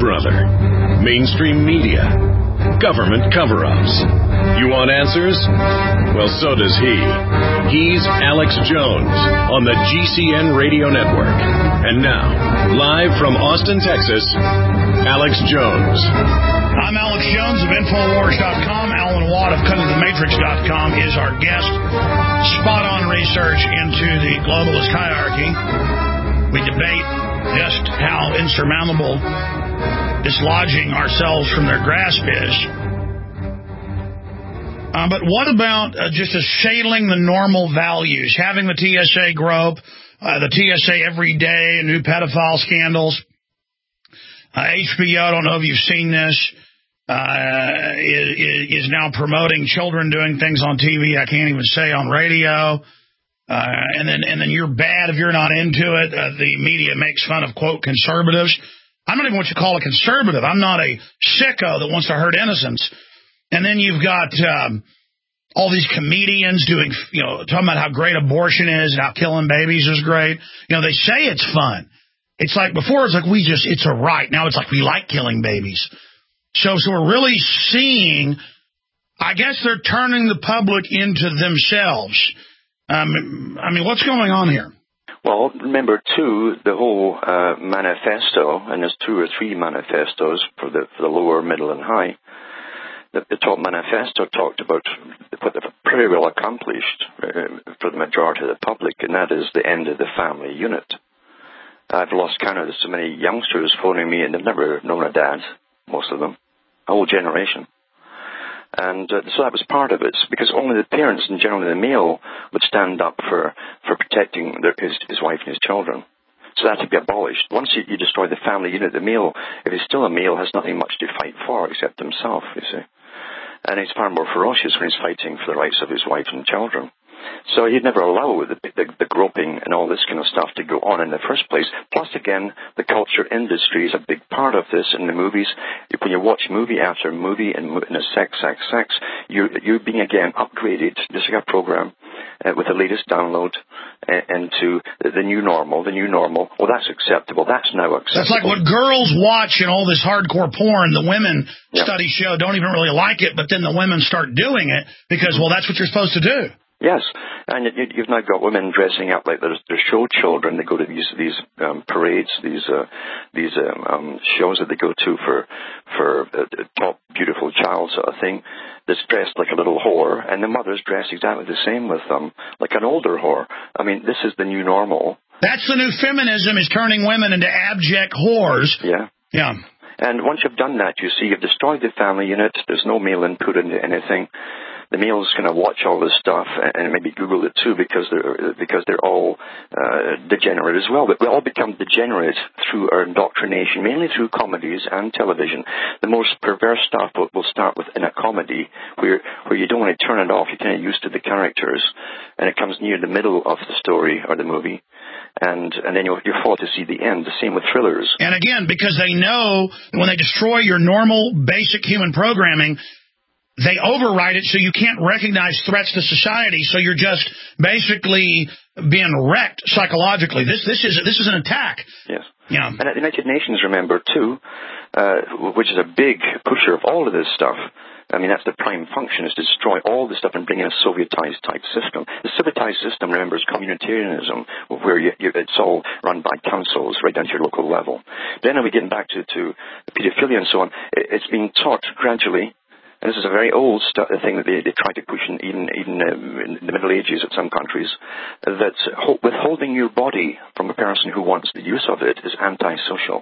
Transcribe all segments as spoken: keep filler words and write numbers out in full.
brother? Mainstream media? Government cover-ups? You want answers? Well, so does he. He's Alex Jones on the G C N Radio Network. And now, live from Austin, Texas, Alex Jones. I'm Alex Jones of Infowars dot com. Alan Watt of Cutting the Matrix dot com is our guest. Spot-on research into the globalist hierarchy. We debate just how insurmountable dislodging ourselves from their grasp is. Uh, but what about uh, just assailing the normal values, having the T S A grope, uh, the T S A every day, new pedophile scandals? Uh, H B O, I don't know if you've seen this, uh, is, is now promoting children doing things on T V I can't even say on radio. Uh, and then and then you're bad if you're not into it. Uh, the media makes fun of, quote, conservatives. I'm not even what you call a conservative. I'm not a sicko that wants to hurt innocents. And then you've got um, all these comedians doing, you know, talking about how great abortion is and how killing babies is great. You know, they say it's fun. It's like before, it's like we just, it's a right. Now it's like we like killing babies. So, so we're really seeing, I guess they're turning the public into themselves. Um, I mean, what's going on here? Well, remember, too, the whole uh, manifesto, and there's two or three manifestos for the, for the lower, middle, and high. The, the top manifesto talked about what they've pretty well accomplished uh, for the majority of the public, and that is the end of the family unit. I've lost count of so many youngsters phoning me, and they've never known a dad, most of them, a whole generation. And uh, so that was part of it, because only the parents, and generally the male, would stand up for, for protecting their, his, his wife and his children. So that had to be abolished. Once you, you destroy the family unit, the male, if he's still a male, has nothing much to fight for except himself, you see. And he's far more ferocious when he's fighting for the rights of his wife and children. So he'd never allow the, the, the groping and all this kind of stuff to go on in the first place. Plus, again, the culture industry is a big part of this in the movies. When you watch movie after movie and, and a sex, sex, sex, you're, you're being, again, upgraded, just like a program, uh, with the latest download uh, into the, the new normal, the new normal. Well, that's acceptable. That's now acceptable. That's like what girls watch in all this hardcore porn. The women, yep. studies show, don't even really like it, but then the women start doing it because, well, that's what you're supposed to do. Yes, and you, you've now got women dressing up like they're, they're show children. They go to these these um, parades, these uh, these um, um, shows that they go to for for a, a top beautiful child sort of thing. That's dressed like a little whore, and the mother's dressed exactly the same with them, like an older whore. I mean, this is the new normal. That's the new feminism, is turning women into abject whores. Yeah. Yeah. And once you've done that, you see, you've destroyed the family unit. There's no male input into anything. The males kind of watch all this stuff and maybe Google it too, because they're because they're all uh, degenerate as well. But we all become degenerate through our indoctrination, mainly through comedies and television. The most perverse stuff will, will start with in a comedy where where you don't want to turn it off. You're kind of used to the characters, and it comes near the middle of the story or the movie. And and then you're, you're forced to see the end. The same with thrillers. And again, because they know when they destroy your normal, basic human programming, they override it so you can't recognize threats to society. So you're just basically being wrecked psychologically. This this is this is an attack. Yes. Yeah. And at the United Nations, remember too, uh, which is a big pusher of all of this stuff. I mean, that's the prime function, is to destroy all this stuff and bring in a Sovietized type system. The Sovietized system, remember, is communitarianism, where you, you, it's all run by councils right down to your local level. Then, we get back to, to pedophilia and so on. It, it's being taught gradually. And this is a very old st- thing that they, they try to push in even, even um, in the Middle Ages of some countries, that ho- withholding your body from a person who wants the use of it is antisocial.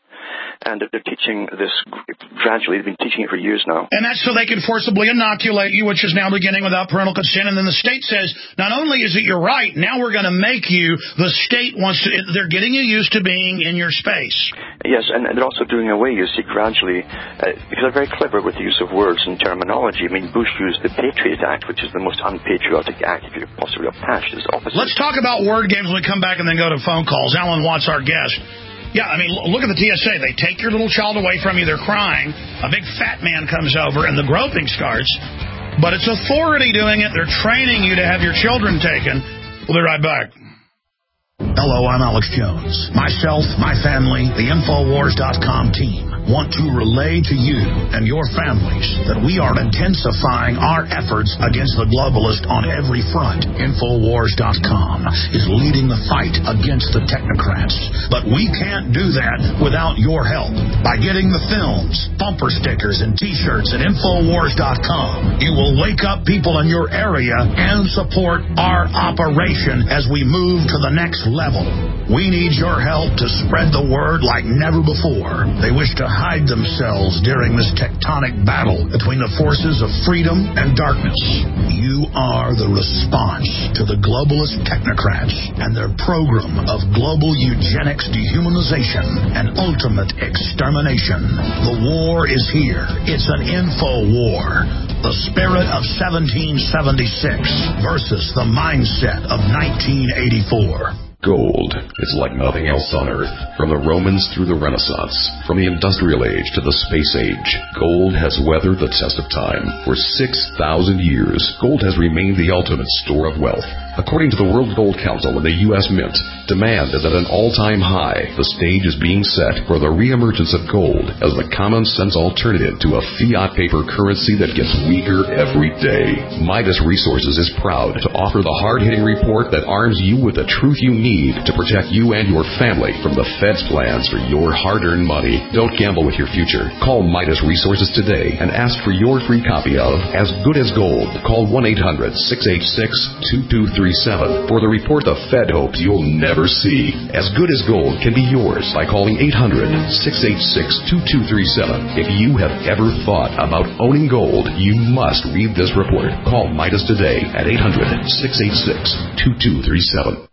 And they're teaching this gradually. They've been teaching it for years now. And that's so they can forcibly inoculate you, which is now beginning without parental consent. And then the state says, not only is it your right, now we're going to make you, the state wants to, they're getting you used to being in your space. Yes, and they're also doing away, you see, gradually, uh, because they're very clever with the use of words and terminology. I mean, Bush used the Patriot Act, which is the most unpatriotic act if you could possibly have passed. It's opposite. Let's talk about word games when we come back and then go to phone calls. Alan Watts, our guest. Yeah, I mean, look at the T S A. They take your little child away from you. They're crying. A big fat man comes over, and the groping starts. But it's authority doing it. They're training you to have your children taken. We'll be right back. Hello, I'm Alex Jones. Myself, my family, the Infowars dot com team. want to relay to you and your families that we are intensifying our efforts against the globalist on every front. Infowars dot com is leading the fight against the technocrats. But we can't do that without your help. By getting the films, bumper stickers, and T-shirts at Infowars dot com, you will wake up people in your area and support our operation as we move to the next level. We need your help to spread the word like never before. They wish to hide themselves during this tectonic battle between the forces of freedom and darkness. You are the response to the globalist technocrats and their program of global eugenics, dehumanization, and ultimate extermination. The war is here. It's an info war. The spirit of seventeen seventy-six versus the mindset of nineteen eighty-four. Gold is like nothing else on Earth. From the Romans through the Renaissance, from the Industrial Age to the Space Age, gold has weathered the test of time. For six thousand years, gold has remained the ultimate store of wealth. According to the World Gold Council and the U S Mint, demand is at an all-time high. The stage is being set for the reemergence of gold as the common-sense alternative to a fiat paper currency that gets weaker every day. Midas Resources is proud to offer the hard-hitting report that arms you with the truth you need to protect you and your family from the Fed's plans for your hard-earned money. Don't gamble with your future. Call Midas Resources today and ask for your free copy of As Good as Gold. Call one eight hundred six eight six two two three seven for the report the Fed hopes you'll never see. As Good as Gold can be yours by calling eight hundred six eight six two two three seven. If you have ever thought about owning gold, you must read this report. Call Midas today at eight hundred six eight six two two three seven.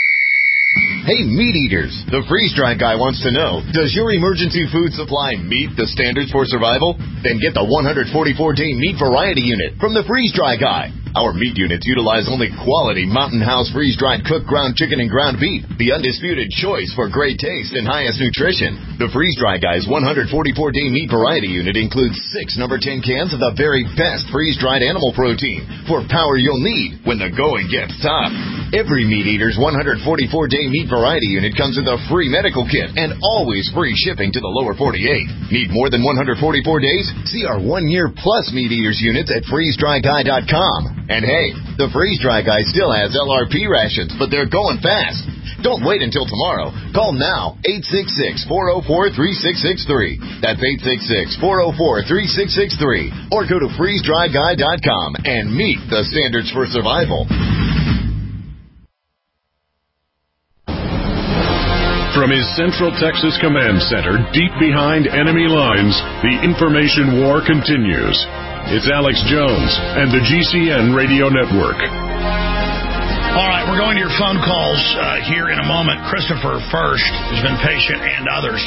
Hey, meat eaters! The Freeze Dry Guy wants to know, does your emergency food supply meet the standards for survival? Then get the one hundred forty-four day meat variety unit from the Freeze Dry Guy. Our meat units utilize only quality Mountain House freeze-dried cooked ground chicken and ground beef, the undisputed choice for great taste and highest nutrition. The Freeze Dry Guy's one hundred forty-four day meat variety unit includes six number ten cans of the very best freeze-dried animal protein for power you'll need when the going gets tough. Every meat eater's one hundred forty-four day meat variety unit comes with a free medical kit and always free shipping to the lower forty-eight. Need more than one hundred forty-four days? See our one-year plus meat eaters units at freeze dry guy dot com. And hey, the Freeze Dry Guy still has L R P rations, but they're going fast. Don't wait until tomorrow. Call now, eight six six, four oh four, three six six three. That's eight six six, four oh four, three six six three. Or go to freeze dry guy dot com and meet the standards for survival. From his Central Texas Command Center, deep behind enemy lines, the information war continues. It's Alex Jones and the G C N Radio Network. All right, we're going to your phone calls uh, here in a moment. Christopher first has been patient, and others.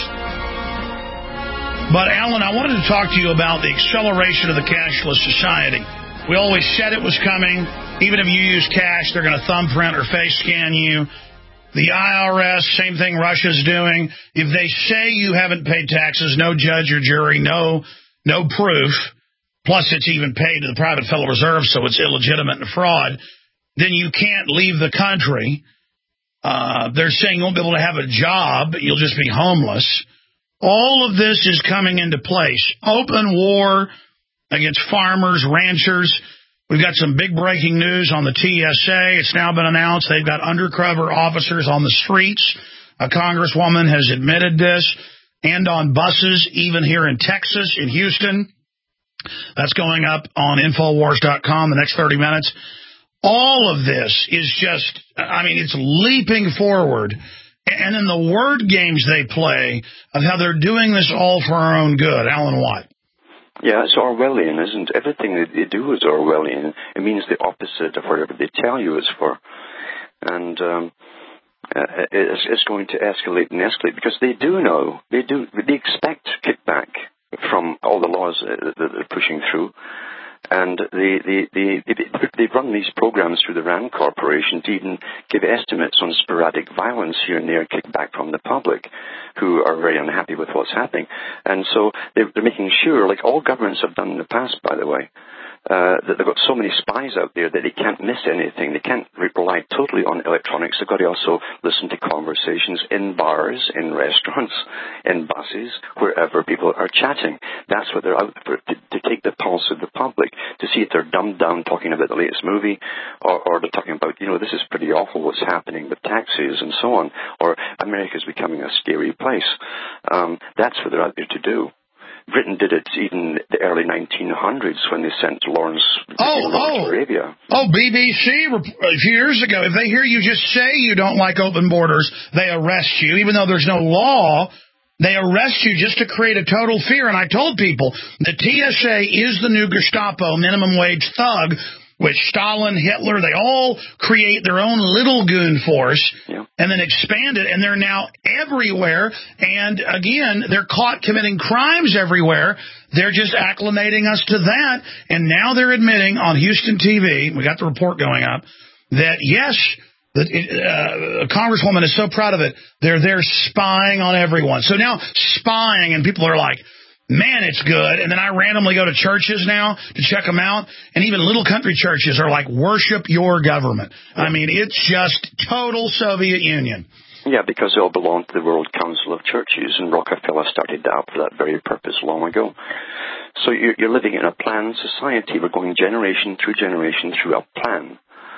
But, Alan, I wanted to talk to you about the acceleration of the cashless society. We always said it was coming. Even if you use cash, they're going to thumbprint or face scan you. The I R S, same thing Russia's doing. If they say you haven't paid taxes, no judge or jury, no no proof, plus it's even paid to the private Federal Reserve, so it's illegitimate and fraud, then you can't leave the country. Uh, they're saying you won't be able to have a job, you'll just be homeless. All of this is coming into place. Open war against farmers, ranchers. We've got some big breaking news on the T S A. It's now been announced they've got undercover officers on the streets. A congresswoman has admitted this. And on buses, even here in Texas, in Houston. That's going up on Infowars dot com the next thirty minutes. All of this is just, I mean, it's leaping forward. And in the word games they play of how they're doing this all for our own good. Alan Watt. Yeah, it's Orwellian, isn't it? Everything that they do is Orwellian. It means the opposite of whatever they tell you it's for. And um, uh, it's, it's going to escalate and escalate because they do know, they do, they expect kickback from all the laws that they're pushing through. And they, they, they, they, they run these programs through the RAND Corporation to even give estimates on sporadic violence here and there, kickback from the public, who are very unhappy with what's happening. And so they're, they're making sure, like all governments have done in the past, by the way, Uh, that they've got so many spies out there that they can't miss anything. They can't rely totally on electronics. They've got to also listen to conversations in bars, in restaurants, in buses, wherever people are chatting. That's what they're out for, to, to take the pulse of the public, to see if they're dumbed down talking about the latest movie, or, or they're talking about, you know, this is pretty awful what's happening with taxes and so on, or America's becoming a scary place. Um, that's what they're out there to do. Britain did it even the early nineteen hundreds when they sent Lawrence, oh, Lawrence oh. Arabia. Oh, B B C a few years ago, if they hear you just say you don't like open borders, they arrest you, even though there's no law. They arrest you just to create a total fear. And I told people, the T S A is the new Gestapo, minimum wage thug, which Stalin, Hitler, they all create their own little goon force yeah. and then expand it, and they're now everywhere. And, again, they're caught committing crimes everywhere. They're just acclimating us to that. And now they're admitting on Houston T V, we got the report going up, that, yes, that uh, a congresswoman is so proud of it, they're there spying on everyone. So now spying, and people are like, man, it's good. And then I randomly go to churches now to check them out. And even little country churches are like, worship your government. I mean, it's just total Soviet Union. Yeah, because they all belong to the World Council of Churches, and Rockefeller started out for that very purpose long ago. So you're, you're living in a planned society. We're going generation through generation through a plan.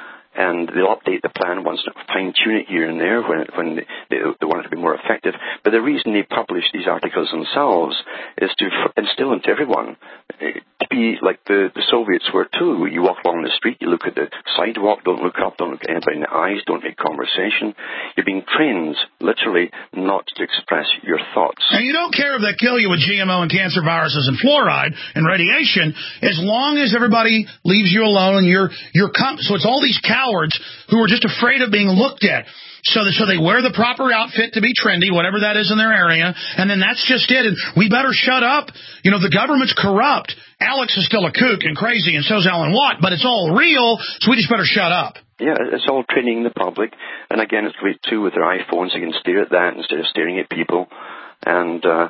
And they'll update the plan once, fine-tune it here and there when, when they, they, they want it to be more effective. But the reason they publish these articles themselves is to instill into everyone to be like the, the Soviets were too. You walk along the street, you look at the sidewalk, don't look up, don't look at anybody in the eyes, don't make conversation. You're being trained, literally, not to express your thoughts. And you don't care if they kill you with G M O and cancer viruses and fluoride and radiation, as long as everybody leaves you alone and you're, you're com- so it's all these cowards who are just afraid of being looked at. So, that, so they wear the proper outfit to be trendy, whatever that is in their area, and then that's just it. And we better shut up. You know, the government's corrupt. Alex is still a kook and crazy, and so's Alan Watt, but it's all real, so we just better shut up. Yeah, it's all training the public. And again, it's great, too, with their iPhones. You can stare at that instead of staring at people. And uh,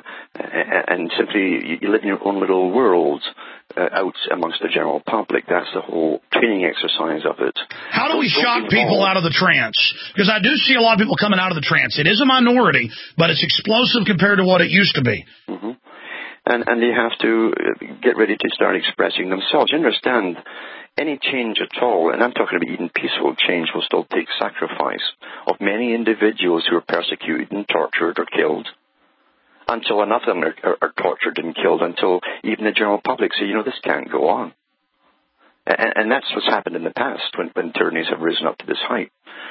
and simply, you live in your own little world uh, out amongst the general public. That's the whole training exercise of it. How do we shock people out of the trance? Because I do see a lot of people coming out of the trance. It is a minority, but it's explosive compared to what it used to be. Mm-hmm. And, and they have to get ready to start expressing themselves. You understand, any change at all, and I'm talking about even peaceful change, will still take sacrifice of many individuals who are persecuted and tortured or killed, until enough of them are, are, are tortured and killed, until even the general public say, you know, this can't go on. And, and that's what's happened in the past when, when tyrannies have risen up to this height.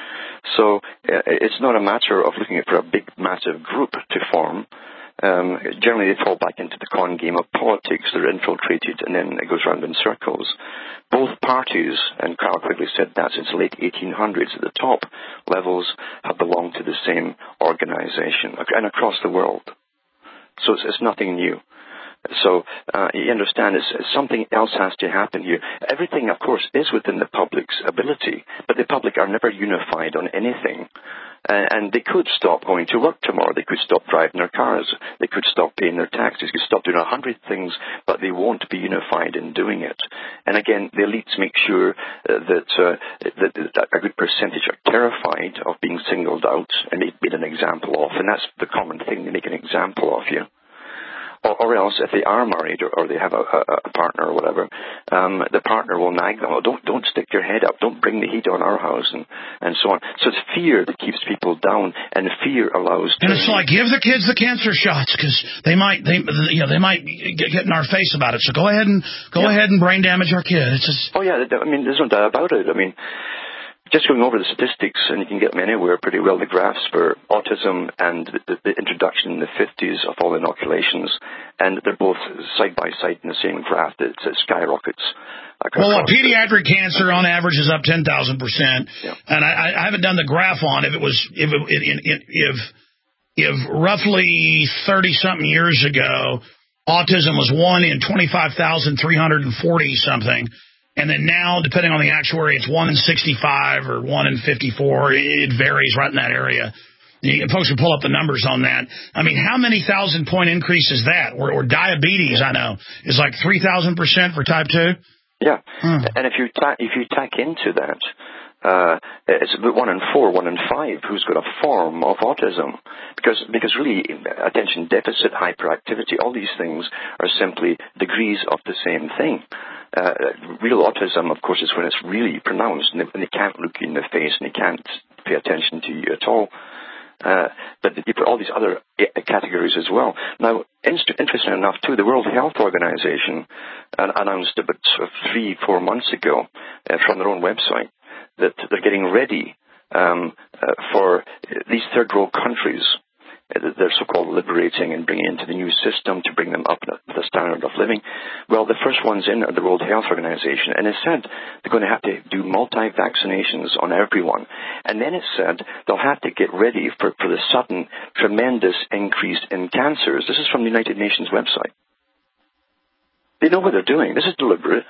So uh, it's not a matter of looking for a big, massive group to form. Um, generally, they fall back into the con game of politics. They're infiltrated, and then it goes round in circles. Both parties, and Carl Quigley said that since the late eighteen hundreds, at the top levels have belonged to the same organization, and across the world. So it's, it's nothing new. So uh, you understand, it's, it's something else has to happen here. Everything, of course, is within the public's ability, but the public are never unified on anything. Uh, and they could stop going to work tomorrow. They could stop driving their cars. They could stop paying their taxes. They could stop doing a hundred things, but they won't be unified in doing it. And again, the elites make sure uh, that, uh, that, that a good percentage are terrified of being singled out and made, made an example of. And that's the common thing. They make an example of you. Or, or else, if they are married or, or they have a, a, a partner or whatever, um, the partner will nag them. Oh, don't don't stick your head up. Don't bring the heat on our house, and, and so on. So it's fear that keeps people down, and fear allows. And it's like, give the kids the cancer shots because they might they you know they might get, get in our face about it. So go ahead and go yeah. ahead and brain damage our kids. It's just... Oh yeah, I mean, there's no doubt about it. I mean. Just going over the statistics, and you can get them anywhere pretty well, the graphs for autism and the, the, the introduction in the fifties of all inoculations, and they're both side by side in the same graph. It, it skyrockets. Well, pediatric cancer on average is up ten thousand percent, and I, I haven't done the graph on if it was if it, if if, if roughly thirty something years ago, autism was one in twenty-five thousand three hundred forty something. And then now, depending on the actuary, it's one in sixty-five or one in fifty-four. It varies right in that area. You, folks can pull up the numbers on that. I mean, how many thousand point increase is that? Or, or diabetes, I know, is like three thousand percent for type two. Yeah, Hmm. and if you ta- if you tack into that, uh, it's about one in four, one in five who's got a form of autism, because because really attention deficit hyperactivity, all these things are simply degrees of the same thing. Uh, real autism, of course, is when it's really pronounced and they, and they can't look you in the face and they can't pay attention to you at all. Uh, but you put all these other categories as well. Now, inst- interesting enough, too, the World Health Organization uh, announced about sort of three, four months ago uh, from their own website that they're getting ready um, uh, for these third-world countries. They're so-called liberating and bringing into the new system to bring them up the standard of living. Well, the first ones in are the World Health Organization, and it said they're going to have to do multi-vaccinations on everyone. And then it said they'll have to get ready for, for the sudden, tremendous increase in cancers. This is from the United Nations website. They know what they're doing. This is deliberate.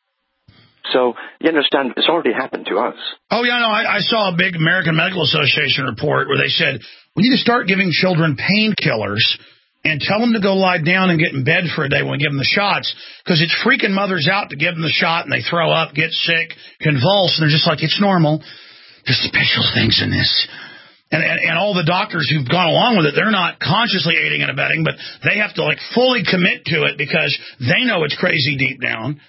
So, you understand, it's already happened to us. Oh, yeah, no, I, I saw a big American Medical Association report where they said, we need to start giving children painkillers and tell them to go lie down and get in bed for a day when we give them the shots, because it's freaking mothers out to give them the shot and they throw up, get sick, convulse, and they're just like, it's normal. There's special things in this. And, and, and all the doctors who've gone along with it, they're not consciously aiding and abetting, but they have to, like, fully commit to it because they know it's crazy deep down.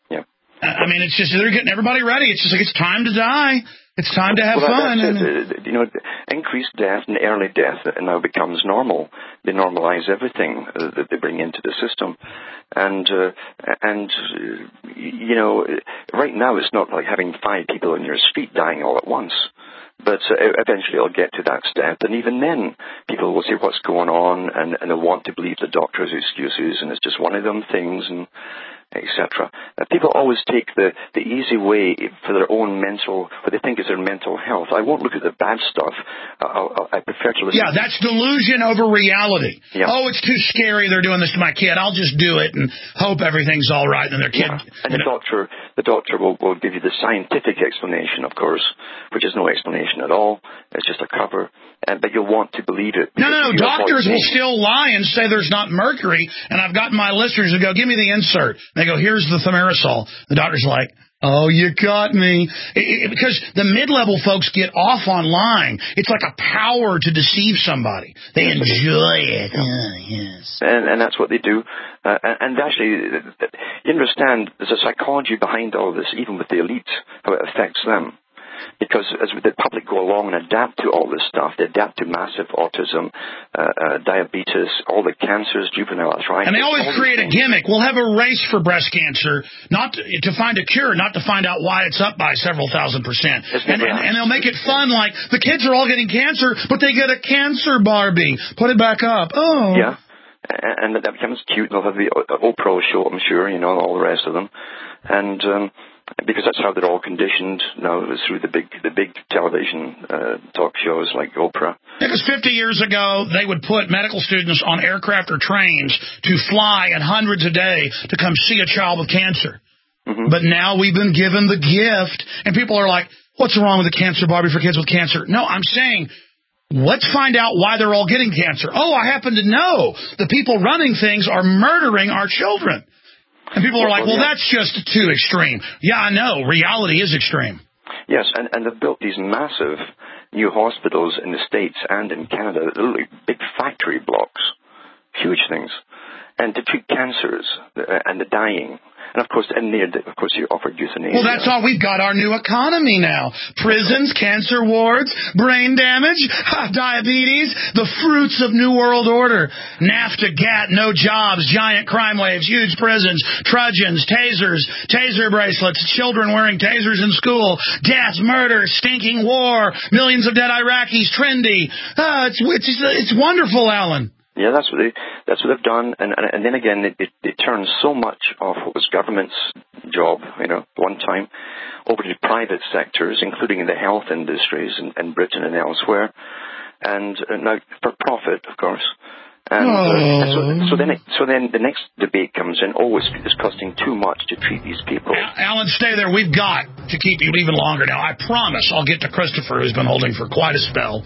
I mean, it's just, they're getting everybody ready. It's just like, it's time to die. It's time to have well, fun. That's and, it. You know, increased death and early death now becomes normal. They normalize everything that they bring into the system. And, uh, and uh, you know, right now it's not like having five people in your street dying all at once. But uh, eventually it'll get to that step. And even then, people will say what's going on, and, and they'll want to believe the doctor's excuses, and it's just one of them things, and et cetera. Uh, people always take the, the easy way for their own mental, what they think is their mental health. I won't look at the bad stuff. Uh, I, I prefer to listen. Yeah, that's delusion over reality. Yeah. Oh, it's too scary. They're doing this to my kid. I'll just do it and hope everything's all right. And their kid. Yeah. And the know. doctor, the doctor will, will give you the scientific explanation, of course, which is no explanation at all. It's just a cover. Uh, but you'll want to believe it. No, no, no. Doctors will still lie and say there's not mercury. And I've gotten my listeners to go, give me the insert. They go, here's the thimerosal. The doctor's like, oh, you got me. It, it, because the mid-level folks get off on lying. It's like a power to deceive somebody. They enjoy it. Oh, yes. And, and that's what they do. Uh, and actually, you understand, there's a psychology behind all this, even with the elite, how it affects them. Because as the public go along and adapt to all this stuff, they adapt to massive autism, uh, uh, diabetes, all the cancers, juvenile arthritis. And they always create a gimmick. We'll have a race for breast cancer, not to, to find a cure, not to find out why it's up by several thousand percent. And, and, and they'll make it fun, like the kids are all getting cancer, but they get a cancer Barbie. Put it back up. Oh. Yeah. And that becomes cute. They'll have the Oprah show, I'm sure, you know, all the rest of them. And um, because that's how they're all conditioned now through the big the big television uh, talk shows like Oprah. Because fifty years ago, they would put medical students on aircraft or trains to fly at hundreds a day to come see a child with cancer. Mm-hmm. But now we've been given the gift, and people are like, what's wrong with the cancer Barbie for kids with cancer? No, I'm saying, let's find out why they're all getting cancer. Oh, I happen to know the people running things are murdering our children. And people are like, well, that's just too extreme. Yeah, I know. Reality is extreme. Yes, and, and they've built these massive new hospitals in the States and in Canada, literally big factory blocks, huge things, and to treat cancers and the dying. And, of course, and there, of course, you offered euthanasia. Well, that's all. We've got our new economy now. Prisons, cancer wards, brain damage, diabetes, the fruits of New World Order. NAFTA, GATT, no jobs, giant crime waves, huge prisons, trudgeons, tasers, taser bracelets, children wearing tasers in school, death, murder, stinking war, millions of dead Iraqis, trendy. Uh, it's, it's, it's wonderful, Alan. Yeah, that's what they that's what they've done, and and, and then again, it, it, it turns so much of what was government's job, you know, one time, over to private sectors, including in the health industries in, in Britain and elsewhere, and uh, now for profit, of course. And, uh, and so, so then, it, so then the next debate comes in. Oh, it's, it's costing too much to treat these people. Alan, stay there. We've got to keep you even longer now. I promise. I'll get to Christopher, who's been holding for quite a spell.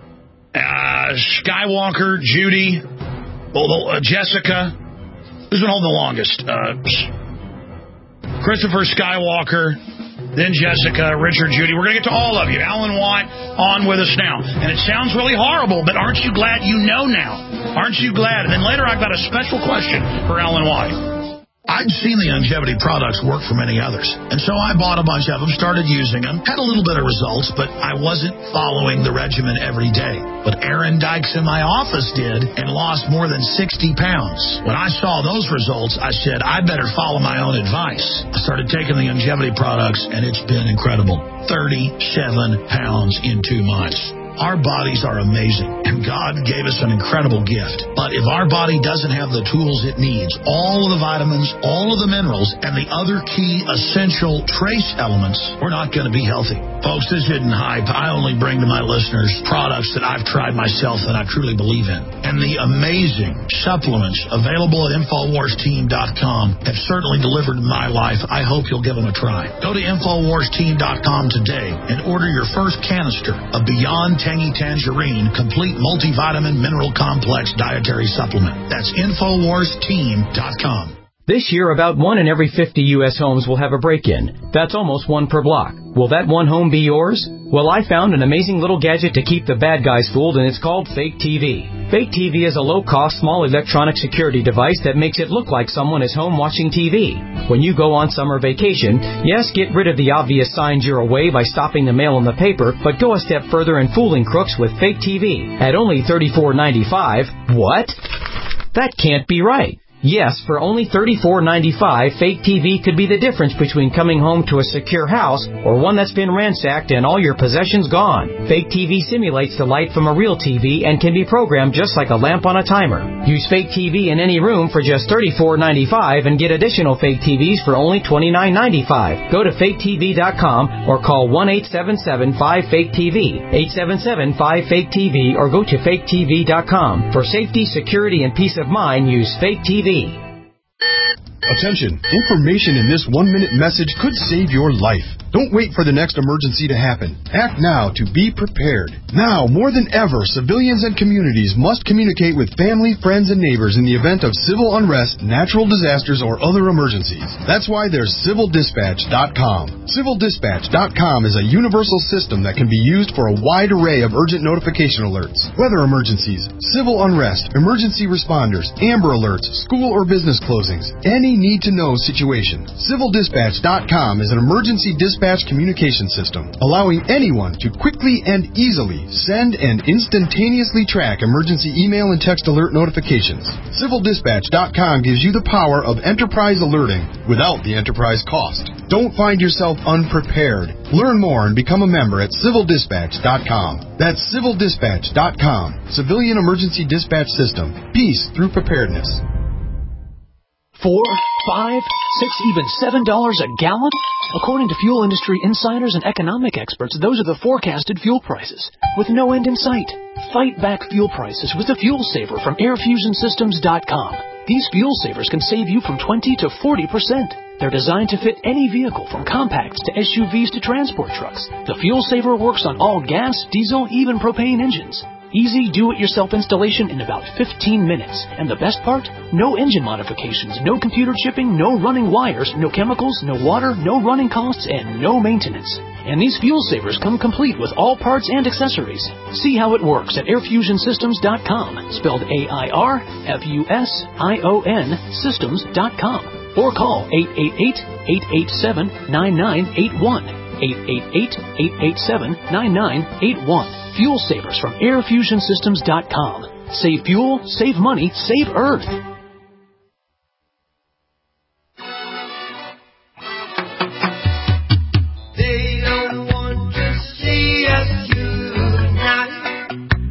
Uh, Skywalker, Judy, uh, Jessica, who's been holding the longest? Uh, Christopher Skywalker, then Jessica, Richard, Judy. We're going to get to all of you. Alan Watt on with us now. And it sounds really horrible, but aren't you glad you know now? Aren't you glad? And then later I've got a special question for Alan Watt. I'd seen the longevity products work for many others, and so I bought a bunch of them, started using them, had a little bit of results, but I wasn't following the regimen every day. But Aaron Dykes in my office did and lost more than sixty pounds. When I saw those results, I said, I better follow my own advice. I started taking the longevity products, and it's been incredible. thirty-seven pounds in two months. Our bodies are amazing, and God gave us an incredible gift. But if our body doesn't have the tools it needs, all of the vitamins, all of the minerals, and the other key essential trace elements, we're not going to be healthy. Folks, this isn't hype. I only bring to my listeners products that I've tried myself that I truly believe in. And the amazing supplements available at Infowars Team dot com have certainly delivered in my life. I hope you'll give them a try. Go to Infowars Team dot com today and order your first canister of Beyond Tangy Tangerine Complete Multivitamin Mineral Complex Dietary Supplement. That's Infowars Team dot com. This year, about one in every fifty U S homes will have a break-in. That's almost one per block. Will that one home be yours? Well, I found an amazing little gadget to keep the bad guys fooled, and it's called Fake T V. Fake T V is a low-cost, small electronic security device that makes it look like someone is home watching T V. When you go on summer vacation, yes, get rid of the obvious signs you're away by stopping the mail in the paper, but go a step further in fooling crooks with Fake T V. At only thirty-four ninety-five, what? That can't be right. Yes, for only thirty-four ninety-five, Fake T V could be the difference between coming home to a secure house or one that's been ransacked and all your possessions gone. Fake T V simulates the light from a real T V and can be programmed just like a lamp on a timer. Use Fake T V in any room for just thirty-four ninety-five and get additional Fake T Vs for only twenty-nine ninety-five. Go to Fake T V dot com or call one eight seven seven five Fake T V, eight seven seven five Fake T V, or go to Fake T V dot com. For safety, security, and peace of mind, use Fake T V. Attention, information in this one-minute message could save your life. Don't wait for the next emergency to happen. Act now to be prepared. Now, more than ever, civilians and communities must communicate with family, friends, and neighbors in the event of civil unrest, natural disasters, or other emergencies. That's why there's Civil Dispatch dot com. Civil Dispatch dot com is a universal system that can be used for a wide array of urgent notification alerts. Weather emergencies, civil unrest, emergency responders, Amber Alerts, school or business closings, any need-to-know situation. Civil Dispatch dot com is an emergency dispatch communication system, allowing anyone to quickly and easily send and instantaneously track emergency email and text alert notifications. Civil Dispatch dot com gives you the power of enterprise alerting without the enterprise cost. Don't find yourself unprepared. Learn more and become a member at Civil Dispatch dot com. That's Civil Dispatch dot com. Civilian Emergency Dispatch System. Peace through preparedness. Four, five, six, even seven dollars a gallon? According to fuel industry insiders and economic experts, those are the forecasted fuel prices, with no end in sight. Fight back fuel prices with the Fuel Saver from Air Fusion Systems dot com. These fuel savers can save you from twenty to forty percent. They're designed to fit any vehicle, from compacts to S U Vs to transport trucks. The Fuel Saver works on all gas, diesel, even propane engines. Easy do-it-yourself installation in about fifteen minutes. And the best part? No engine modifications, no computer chipping, no running wires, no chemicals, no water, no running costs, and no maintenance. And these fuel savers come complete with all parts and accessories. See how it works at Air Fusion Systems dot com, spelled A I R F U S I O N Systems dot com. Or call eight eight eight, eight eight seven, nine nine eight one. eight eight eight, eight eight seven, nine nine eight one. Fuel Savers from Air Fusion Systems dot com. Save fuel, save money, save Earth. They don't want to see us unite.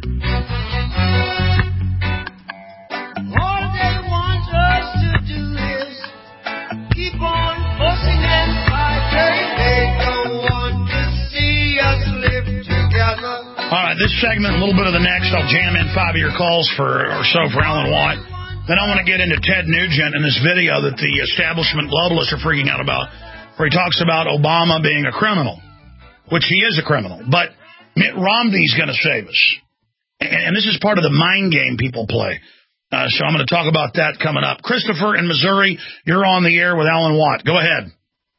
All they want us to do is keep on fussing and fighting. They don't want to see us live together. All right, this segment, a little bit of the next, I'll jam in five of your calls for or so for Alan Watt. Then I want to get into Ted Nugent and this video that the establishment globalists are freaking out about, where he talks about Obama being a criminal, which he is a criminal. But Mitt Romney's going to save us. And this is part of the mind game people play. Uh, so I'm going to talk about that coming up. Christopher in Missouri, you're on the air with Alan Watt. Go ahead.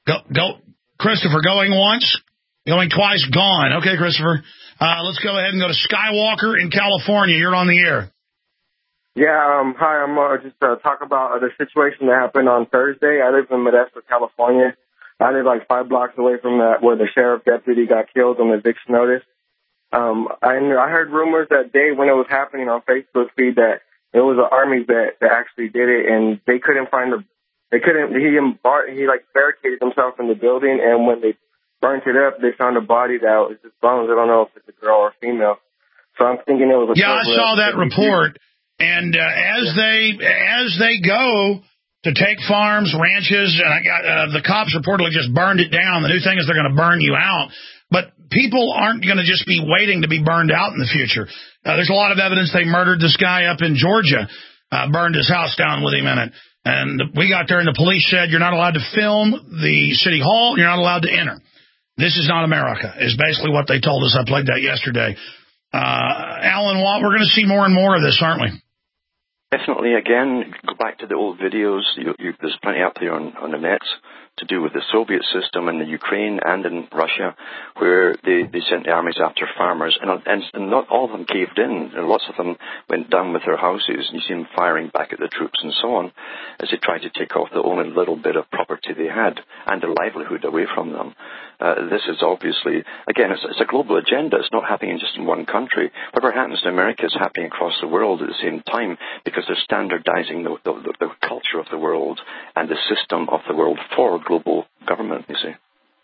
Go, go, Christopher, going once, going twice, gone. Okay, Christopher. Uh, let's go ahead and go to Skywalker in California. You're on the air. Yeah, um, hi, I'm uh, just uh, talk about uh, the situation that happened on Thursday. I live in Modesto, California. I live like five blocks away from that where the sheriff deputy got killed on the eviction notice. Um, I, I heard rumors that day when it was happening on Facebook feed that it was an army vet that actually did it, and they couldn't find the They couldn't, he, embar- he like barricaded himself in the building, and when they burnt it up, they found a body that was just bones. I don't know if it's a girl or female. So I'm thinking it was a Yeah, I saw that report, and uh, as yeah. they, as they go to take farms, ranches, and I got, uh, the cops reportedly just burned it down. The new thing is they're going to burn you out. But people aren't going to just be waiting to be burned out in the future. Uh, there's a lot of evidence they murdered this guy up in Georgia, uh, burned his house down with him in it. And we got there and the police said, you're not allowed to film the city hall. You're not allowed to enter. This is not America, is basically what they told us. I played that yesterday. Uh, Alan Watt, we're going to see more and more of this, aren't we? Definitely. Again, go back to the old videos. You, you, there's plenty up there on, on the nets to do with the Soviet system in the Ukraine and in Russia, where they, they sent the armies after farmers, and, and, and not all of them caved in. And lots of them went down with their houses, and you see them firing back at the troops and so on, as they tried to take off the only little bit of property they had and their livelihood away from them. Uh, this is obviously, again, it's, it's a global agenda. It's not happening just in one country. Whatever happens in America is happening across the world at the same time, because they're standardizing the, the, the culture of the world and the system of the world for global government, you see.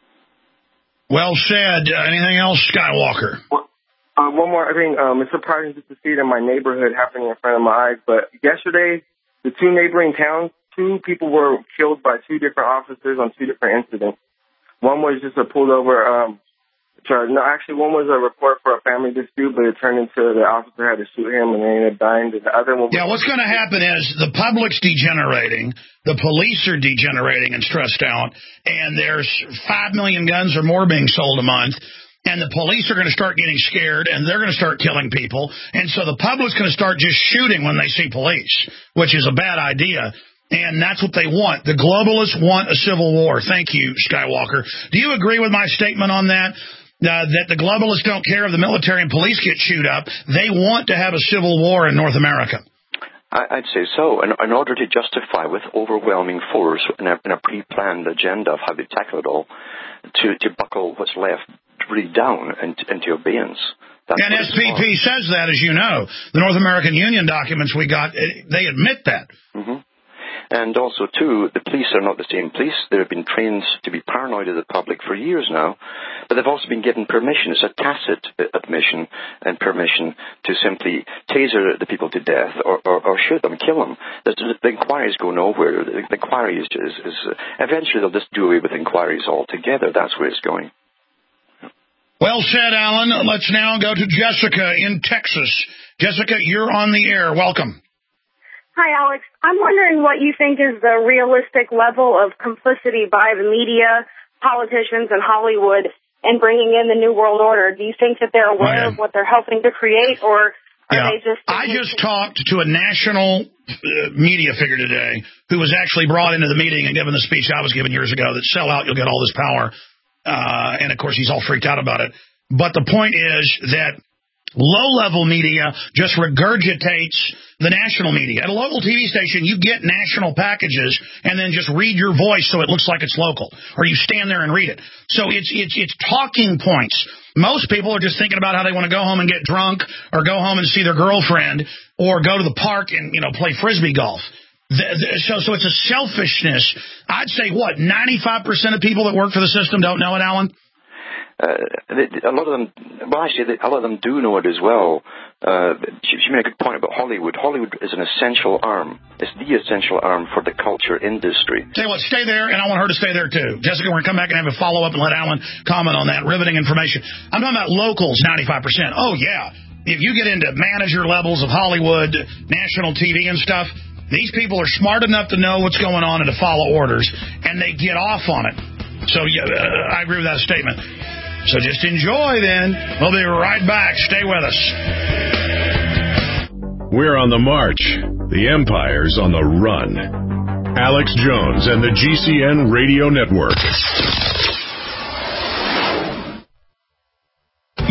Well said. Uh, anything else, Skywalker? Well, uh, one more thing. Um, it's surprising just to see it in my neighborhood happening in front of my eyes. But yesterday, the two neighboring towns, two people were killed by two different officers on two different incidents. One was just a pulled over um, charge. No, actually, one was a report for a family dispute, but it turned into the officer had to shoot him, and they ended up dying. The other one. Yeah, what's going to happen is the public's degenerating, the police are degenerating and stressed out, and there's five million guns or more being sold a month. And the police are going to start getting scared, and they're going to start killing people. And so the public's going to start just shooting when they see police, which is a bad idea. And that's what they want. The globalists want a civil war. Thank you, Skywalker. Do you agree with my statement on that? Uh, that the globalists don't care if the military and police get chewed up. They want to have a civil war in North America. I'd say so. In, in order to justify with overwhelming force in a, in a pre-planned agenda of how they tackle it all, to, to buckle what's left really down into, into abeyance. That's and S P P says that, as you know. The North American Union documents we got, they admit that. Mm-hmm. And also, too, the police are not the same police. They've been trained to be paranoid of the public for years now, but they've also been given permission. It's a tacit admission and permission to simply taser the people to death or, or, or shoot them, kill them. The, the inquiries go nowhere. The, the inquiry is, is, is uh, eventually they'll just do away with inquiries altogether. That's where it's going. Well said, Alan. Let's now go to Jessica in Texas. Jessica, you're on the air. Welcome. Hi, Alex. I'm wondering what you think is the realistic level of complicity by the media, politicians, and Hollywood in bringing in the New World Order. Do you think that they're aware of what they're helping to create, or are yeah. they just... I just talked to a national uh, media figure today who was actually brought into the meeting and given the speech I was giving years ago that sell out, you'll get all this power. Uh, and, of course, he's all freaked out about it. But the point is that low-level media just regurgitates the national media. At a local T V station, you get national packages and then just read your voice so it looks like it's local, or you stand there and read it. So it's it's it's talking points. Most people are just thinking about how they want to go home and get drunk, or go home and see their girlfriend, or go to the park and, you know, play Frisbee golf. The, the, so so it's a selfishness. I'd say, what, ninety-five percent of people that work for the system don't know it, Alan? Uh, a lot of them, well, actually, a lot of them do know it as well. Uh, she, she made a good point about Hollywood. Hollywood is an essential arm. It's the essential arm for the culture industry. Tell you what, stay there, and I want her to stay there, too. Jessica, we're going to come back and have a follow-up and let Alan comment on that. Riveting information. I'm talking about locals, ninety-five percent. Oh, yeah. If you get into manager levels of Hollywood, national T V and stuff, these people are smart enough to know what's going on and to follow orders, and they get off on it. So, yeah, uh, I agree with that statement. So just enjoy, then. We'll be right back. Stay with us. We're on the march. The empire's on the run. Alex Jones and the G C N Radio Network.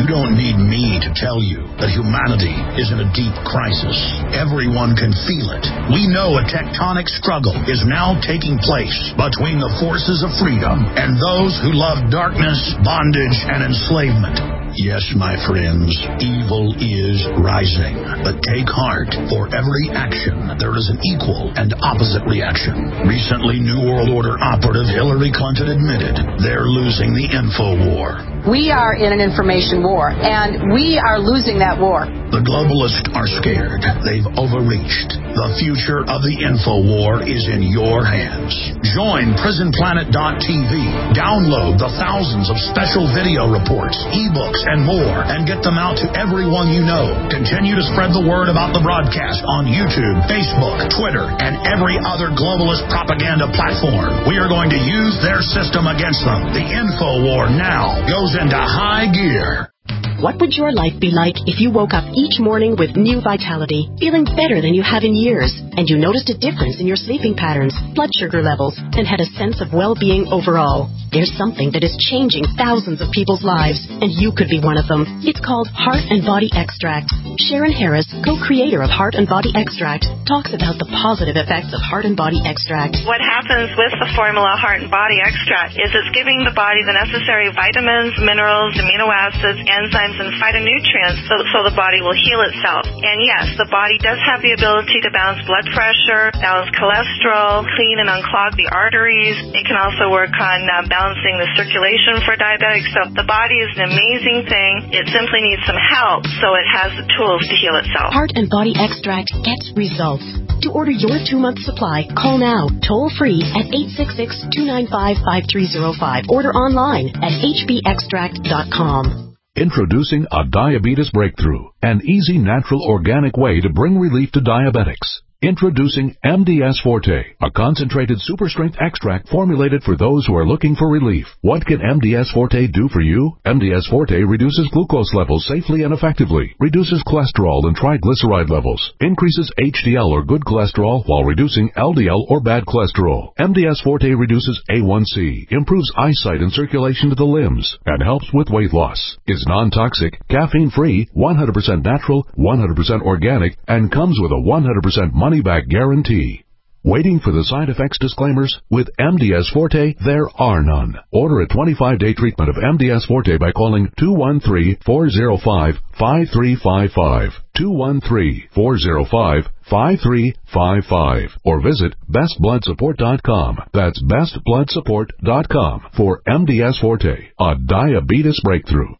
You don't need me to tell you that humanity is in a deep crisis. Everyone can feel it. We know a tectonic struggle is now taking place between the forces of freedom and those who love darkness, bondage, and enslavement. Yes, my friends, evil is rising. But take heart. For every action, there is an equal and opposite reaction. Recently, New World Order operative Hillary Clinton admitted they're losing the info war. We are in an information war, and we are losing that war. The globalists are scared. They've overreached. The future of the info war is in your hands. Join prison planet dot t v. Download the thousands of special video reports, ebooks, and more, and get them out to everyone you know. Continue to spread the word about the broadcast on YouTube, Facebook, Twitter, and every other globalist propaganda platform. We are going to use their system against them. The info war now goes into high gear. What would your life be like if you woke up each morning with new vitality, feeling better than you have in years, and you noticed a difference in your sleeping patterns, blood sugar levels, and had a sense of well-being overall? There's something that is changing thousands of people's lives, and you could be one of them. It's called Heart and Body Extract. Sharon Harris, co-creator of Heart and Body Extract, talks about the positive effects of Heart and Body Extract. What happens with the formula Heart and Body Extract is it's giving the body the necessary vitamins, minerals, amino acids, enzymes, and phytonutrients so, so the body will heal itself. And yes, the body does have the ability to balance blood pressure, balance cholesterol, clean and unclog the arteries. It can also work on uh, balancing the circulation for diabetics. So the body is an amazing thing. It simply needs some help so it has the tools to heal itself. Heart and Body Extract gets results. To order your two-month supply, call now, toll-free at eight six six, two nine five, five three zero five. Order online at h b extract dot com. Introducing a diabetes breakthrough, an easy, natural, organic way to bring relief to diabetics. Introducing M D S Forte, a concentrated super-strength extract formulated for those who are looking for relief. What can M D S Forte do for you? M D S Forte reduces glucose levels safely and effectively, reduces cholesterol and triglyceride levels, increases H D L or good cholesterol while reducing L D L or bad cholesterol. M D S Forte reduces A one C, improves eyesight and circulation to the limbs, and helps with weight loss. Is non-toxic, caffeine-free, one hundred percent natural, one hundred percent organic, and comes with a one hundred percent money money-back guarantee. Waiting for the side effects disclaimers? With M D S Forte, there are none. Order a twenty-five day treatment of M D S Forte by calling two one three, four zero five, five three five five, two one three, four zero five, five three five five, or visit best blood support dot com. That's best blood support dot com for M D S Forte, a diabetes breakthrough.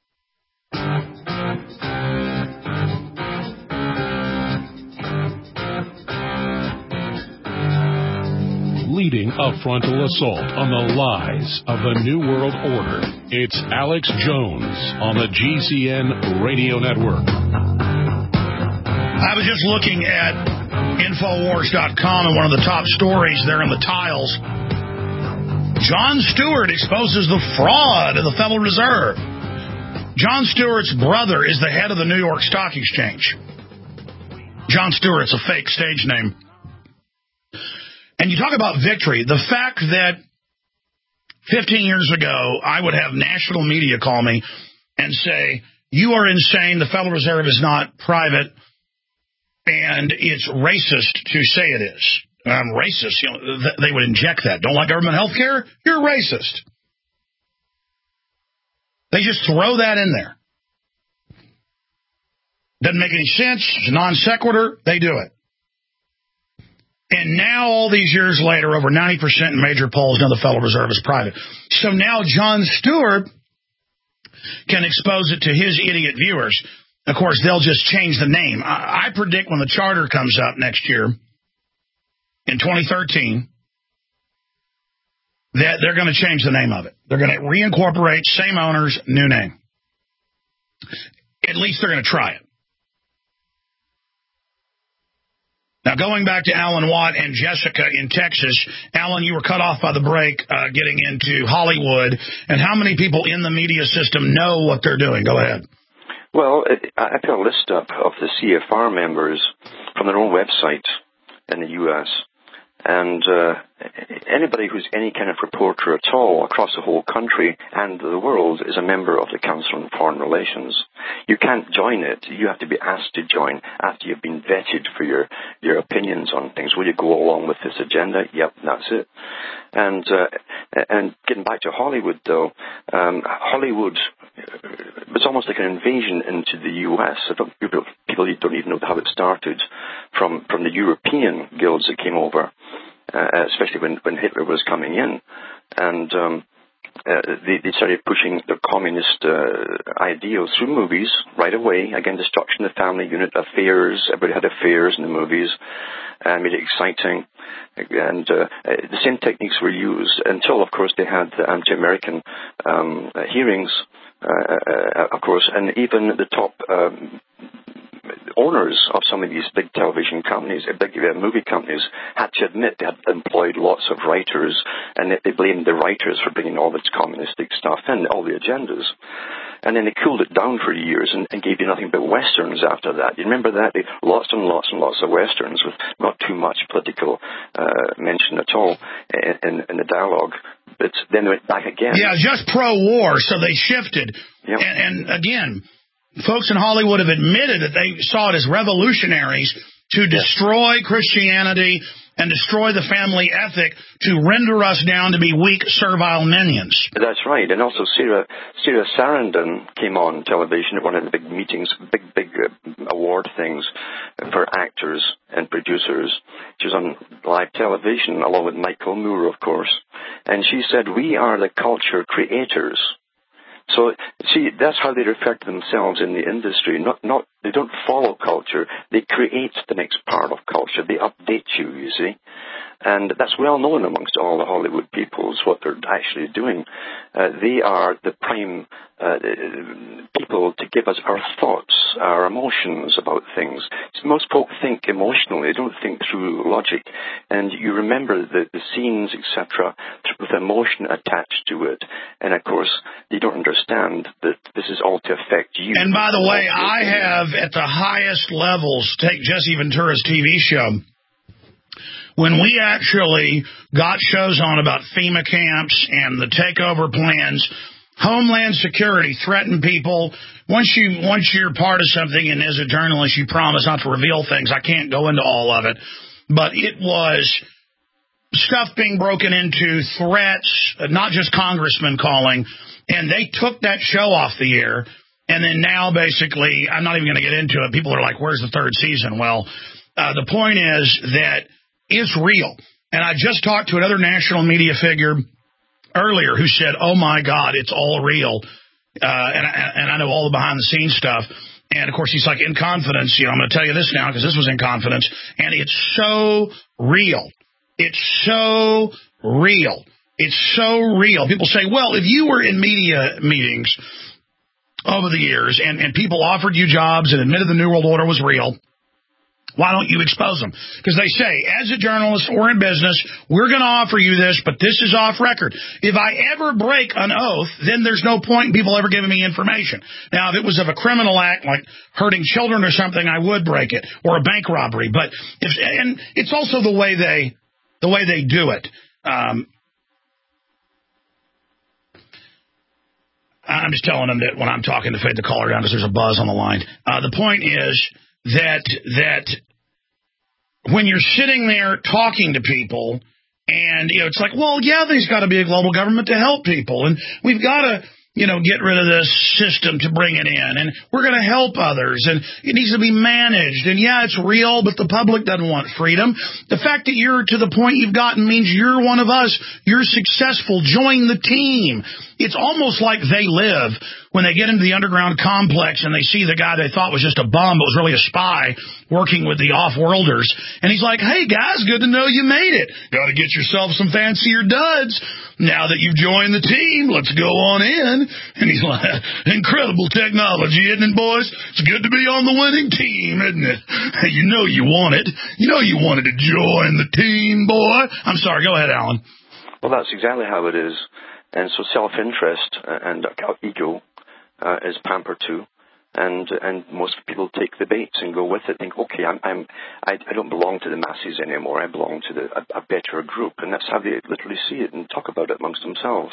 Leading a frontal assault on the lies of the New World Order. It's Alex Jones on the G C N Radio Network. I was just looking at Infowars dot com, and one of the top stories there in the tiles, Jon Stewart exposes the fraud of the Federal Reserve. Jon Stewart's brother is the head of the New York Stock Exchange. Jon Stewart's a fake stage name. And you talk about victory. The fact that fifteen years ago, I would have national media call me and say, you are insane, the Federal Reserve is not private, and it's racist to say it is. I'm racist. You know, th- they would inject that. Don't like government health care? You're racist. They just throw that in there. Doesn't make any sense. It's a non sequitur. They do it. And now, all these years later, over ninety percent in major polls, now the Federal Reserve is private. So now Jon Stewart can expose it to his idiot viewers. Of course, they'll just change the name. I, I predict when the charter comes up next year, in twenty thirteen, that they're going to change the name of it. They're going to reincorporate, same owners, new name. At least they're going to try it. Now, going back to Alan Watt and Jessica in Texas, Alan, you were cut off by the break uh, getting into Hollywood. And how many people in the media system know what they're doing? Go ahead. Well, I put a list up of the C F R members from their own website in the U S And uh, anybody who's any kind of reporter at all across the whole country and the world is a member of the Council on Foreign Relations. You can't join it. You have to be asked to join after you've been vetted for your, your opinions on things. Will you go along with this agenda? Yep, that's it. And uh, and getting back to Hollywood, though, um, Hollywood was almost like an invasion into the U S. I don't, people, people don't even know how it started from, from the European guilds that came over, uh, especially when, when Hitler was coming in. And um, uh, they, they started pushing the communist uh, ideals through movies right away. Again, destruction of the family unit, affairs. Everybody had affairs in the movies. Uh, made it exciting. And uh, the same techniques were used until, of course, they had the anti-American um, hearings, uh, uh, of course, and even the top um, owners of some of these big television companies, big uh, movie companies, had to admit they had employed lots of writers, and they blamed the writers for bringing all this communistic stuff in, all the agendas. And then they cooled it down for years and, and gave you nothing but westerns after that. You remember that? They, lots and lots and lots of westerns with not too much political uh, mention at all in, in, in the dialogue. But then they went back again. Yeah, just pro-war, so they shifted. Yep. And, and again, folks in Hollywood have admitted that they saw it as revolutionaries to destroy Christianity and destroy the family ethic to render us down to be weak, servile minions. That's right. And also Sarah, Sarah Sarandon came on television at one of the big meetings, big, big uh, award things for actors and producers. She was on live television along with Michael Moore, of course. And she said, we are the culture creators. So, see, that's how they refer to themselves in the industry. Not, not, they don't follow culture. They create the next part of culture. They update you, you see. And that's well known amongst all the Hollywood peoples, what they're actually doing. Uh, they are the prime uh, people to give us our thoughts, our emotions about things. Most folk think emotionally, they don't think through logic. And you remember the, the scenes, et cetera, with emotion attached to it. And, of course, they don't understand that this is all to affect you. And, by the way, I have, at the highest levels, take Jesse Ventura's T V show, when we actually got shows on about FEMA camps and the takeover plans, Homeland Security threatened people. Once you once you're part of something, and as a journalist, you promise not to reveal things. I can't go into all of it, but it was stuff being broken into, threats, not just congressmen calling, and they took that show off the air. And then now, basically, I'm not even going to get into it. People are like, "Where's the third season?" Well, uh, the point is that it's real. And I just talked to another national media figure earlier who said, oh, my God, it's all real. Uh, and, and I know all the behind-the-scenes stuff. And, of course, he's like, in confidence, you know, I'm going to tell you this now because this was in confidence. And it's so real. It's so real. It's so real. People say, well, if you were in media meetings over the years and, and people offered you jobs and admitted the New World Order was real, why don't you expose them? Because they say, as a journalist or in business, we're going to offer you this, but this is off record. If I ever break an oath, then there's no point in people ever giving me information. Now, if it was of a criminal act, like hurting children or something, I would break it, or a bank robbery. But if, and it's also the way they, the way they do it. Um, I'm just telling them that when I'm talking to fade the caller down because there's a buzz on the line. Uh, the point is that that when you're sitting there talking to people and, you know, it's like, well, yeah, there's got to be a global government to help people. And we've got to, you know, get rid of this system to bring it in. And we're going to help others. And it needs to be managed. And, yeah, it's real, but the public doesn't want freedom. The fact that you're to the point you've gotten means you're one of us. You're successful. Join the team. It's almost like they live when they get into the underground complex and they see the guy they thought was just a bum but was really a spy working with the off-worlders. And he's like, hey, guys, good to know you made it. Got to get yourself some fancier duds. Now that you've joined the team, let's go on in. And he's like, incredible technology, isn't it, boys? It's good to be on the winning team, isn't it? You know you want it. You know you wanted to join the team, boy. I'm sorry. Go ahead, Alan. Well, that's exactly how it is. And so self-interest and ego uh, is pampered too. And and most people take the bait and go with it. Think, okay, I'm, I'm I, I don't belong to the masses anymore. I belong to the, a, a better group, and that's how they literally see it and talk about it amongst themselves.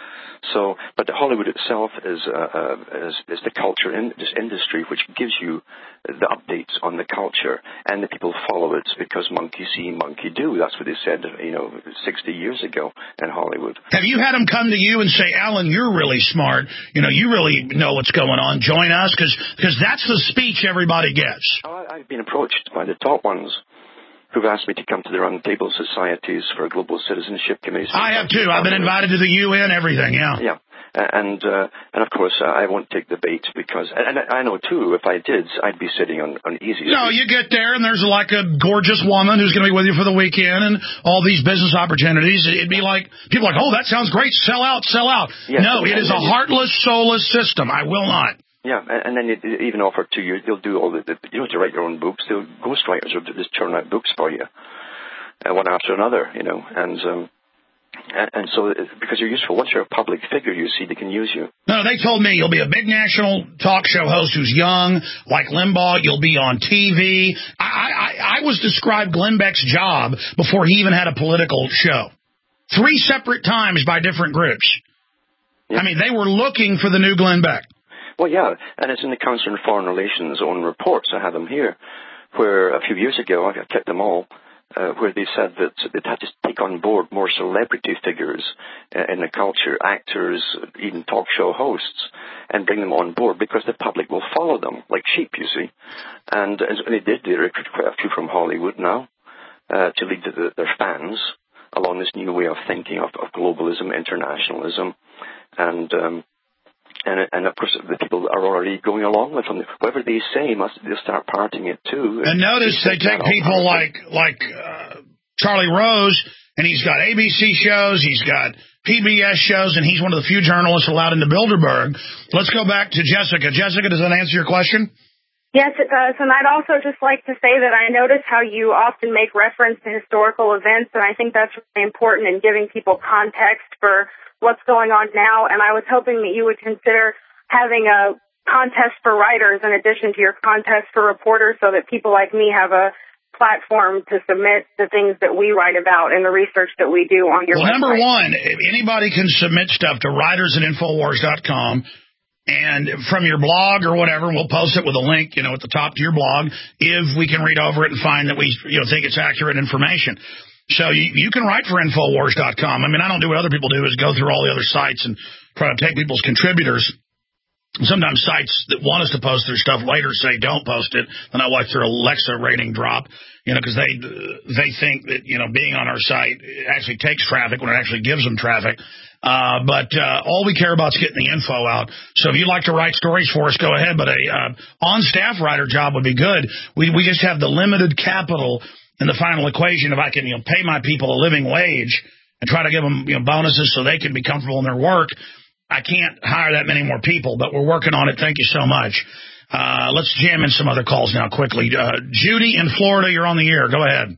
So, but Hollywood itself is, uh, uh, is is the culture in this industry which gives you the updates on the culture, and the people follow it because monkey see, monkey do. That's what they said, you know, sixty years ago in Hollywood. Have you had them come to you and say, Alan, you're really smart. You know, you really know what's going on. Join us, because because that's the speech everybody gets. Oh, I've been approached by the top ones who've asked me to come to the Roundtable Societies for Global Citizenship Committees. I have too. I've been invited to the U N, everything, yeah. Yeah. And, uh, and of course, uh, I won't take the bait because, and I know too, if I did, I'd be sitting on, on easy. No, you get there and there's like a gorgeous woman who's going to be with you for the weekend and all these business opportunities. It'd be like, people are like, oh, that sounds great. Sell out, sell out. Yes, no, it is a heartless, soulless system. I will not. Yeah, and then they even offer to you, they'll do all the, the you don't have to write your own books, they'll, ghostwriters will just churn out books for you, uh, one after another, you know, and, um, and, and so, because you're useful, once you're a public figure, you see, they can use you. No, they told me you'll be a big national talk show host who's young, like Limbaugh, you'll be on T V. I, I, I was described Glenn Beck's job before he even had a political show. Three separate times by different groups. Yeah. I mean, they were looking for the new Glenn Beck. Well, yeah, and it's in the Council on Foreign Relations own reports. I have them here, where a few years ago, I kept them all, uh, where they said that they'd had to take on board more celebrity figures uh, in the culture, actors, even talk show hosts, and bring them on board because the public will follow them like sheep, you see. And, and they did. They recruited quite a few from Hollywood now uh, to lead the, their fans along this new way of thinking of, of globalism, internationalism, and... Um, And, and, of course, the people are already going along with them. Whatever they say, must they'll start parting it, too. And notice they take people like like uh, Charlie Rose, and he's got A B C shows, he's got P B S shows, and he's one of the few journalists allowed into Bilderberg. Let's go back to Jessica. Jessica, does that answer your question? Yes, it does. And I'd also just like to say that I notice how you often make reference to historical events, and I think that's really important in giving people context for what's going on now, and I was hoping that you would consider having a contest for writers in addition to your contest for reporters so that people like me have a platform to submit the things that we write about and the research that we do on your well, website. Number one, anybody can submit stuff to writers at infowars dot com, and from your blog or whatever, we'll post it with a link, you know, at the top to your blog if we can read over it and find that we, you know, think it's accurate information. So you, you can write for infowars dot com. I mean, I don't do what other people do is go through all the other sites and try to take people's contributors. Sometimes sites that want us to post their stuff later say don't post it. Then I watch their Alexa rating drop, you know, because they they think that, you know, being on our site actually takes traffic when it actually gives them traffic. Uh, but uh, all we care about is getting the info out. So if you'd like to write stories for us, go ahead. But a uh, on-staff writer job would be good. We we just have the limited capital in the final equation. If I can, you know, pay my people a living wage and try to give them, you know, bonuses so they can be comfortable in their work, I can't hire that many more people, but we're working on it. Thank you so much. Uh, let's jam in some other calls now quickly. Uh, Judy in Florida, you're on the air. Go ahead.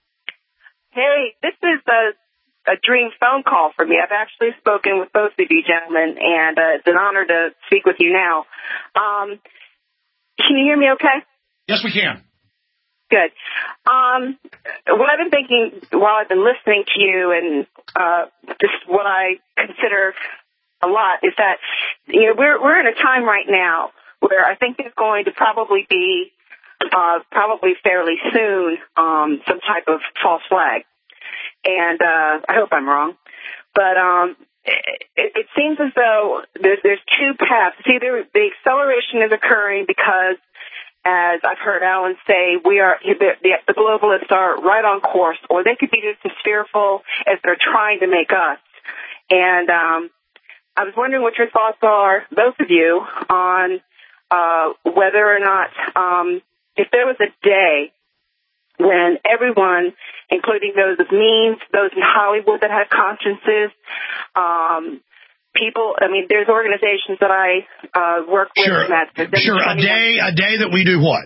Hey, this is a, a dream phone call for me. I've actually spoken with both of you gentlemen, and uh, it's an honor to speak with you now. Um, can you hear me okay? Yes, we can. Good. Um, what I've been thinking while I've been listening to you, and uh, just what I consider a lot, is that, you know, we're we're in a time right now where I think there's going to probably be, uh, probably fairly soon, um, some type of false flag. And uh, I hope I'm wrong, but um, it, it seems as though there's there's two paths. It's either the acceleration is occurring because, as I've heard Alan say, we are the, the, the globalists are right on course, or they could be just as fearful as they're trying to make us. And um, I was wondering what your thoughts are, both of you, on uh, whether or not, um, if there was a day when everyone, including those of means, those in Hollywood that have consciences, um, people, I mean, there's organizations that I uh, work with. Sure, that, that sure. A day, a day that we do what?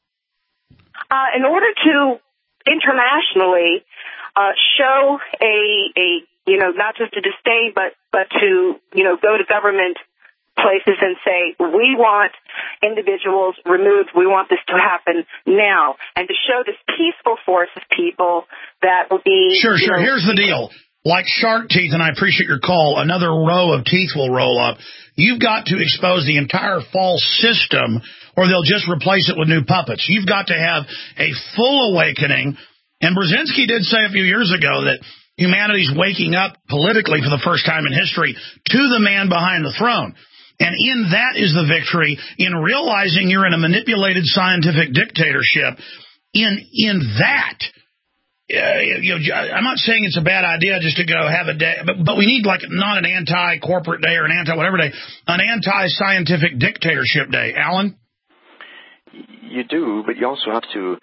Uh, in order to internationally uh, show a, a, you know, not just a disdain, but but to, you know, go to government places and say, we want individuals removed, we want this to happen now, and to show this peaceful force of people that will be... Sure, sure. Know, Here's the deal. Like shark teeth, and I appreciate your call, another row of teeth will roll up. You've got to expose the entire false system, or they'll just replace it with new puppets. You've got to have a full awakening. And Brzezinski did say a few years ago that humanity's waking up politically for the first time in history to the man behind the throne. And in that is the victory, in realizing you're in a manipulated scientific dictatorship. In in that, uh, you know, I'm not saying it's a bad idea just to go have a day, but, but we need like not an anti-corporate day or an anti-whatever day, an anti-scientific dictatorship day. Alan? You do, but you also have to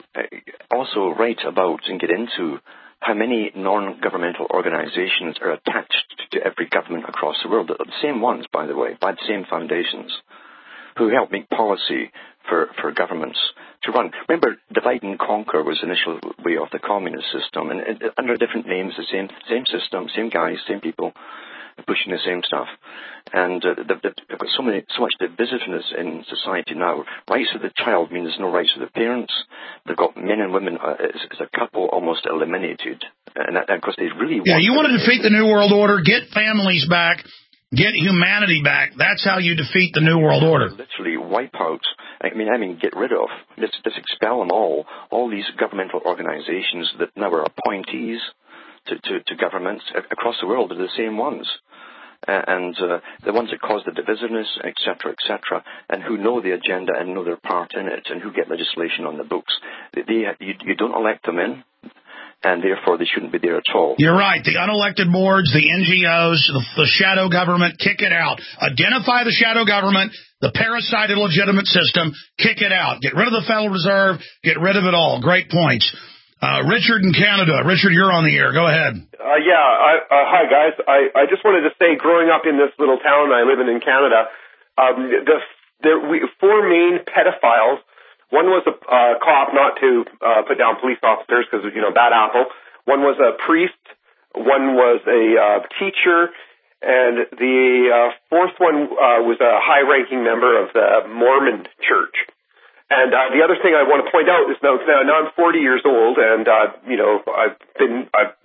also write about and get into how many non-governmental organizations are attached to every government across the world. The same ones, by the way, by the same foundations, who help make policy for, for governments to run. Remember, divide and conquer was the initial way of the communist system, and, and under different names, the same same system, same guys, same people, pushing the same stuff. And uh, they've, they've got so, many, so much divisiveness in society now. Rights of the child mean there's no rights of the parents. They've got men and women uh, as, as a couple almost eliminated. And, that, and of course, they really yeah, want... you want to defeat the New World Order, get families back, get humanity back. That's how you defeat the New World Order. Literally wipe out. I mean, I mean, get rid of. Just, just expel them all. All these governmental organizations that now are appointees to, to, to governments across the world are the same ones. Uh, and uh, the ones that cause the divisiveness, et cetera, et cetera, and who know the agenda and know their part in it, and who get legislation on the books. They, they, you, you don't elect them in, and therefore they shouldn't be there at all. You're right. The unelected boards, the N G Os, the, the shadow government, kick it out. Identify the shadow government, the parasite illegitimate system, kick it out. Get rid of the Federal Reserve, get rid of it all. Great points. Uh, Richard in Canada. Richard, you're on the air. Go ahead. Uh, yeah. I, uh, hi, guys. I, I just wanted to say, growing up in this little town I live in in Canada, um, the, there we four main pedophiles. One was a uh, cop, not to uh, put down police officers because, you know, bad apple. One was a priest. One was a uh, teacher. And the uh, fourth one uh, was a high-ranking member of the Mormon Church. And uh, the other thing I want to point out is now, now I'm forty years old, and uh, you know I've been I've,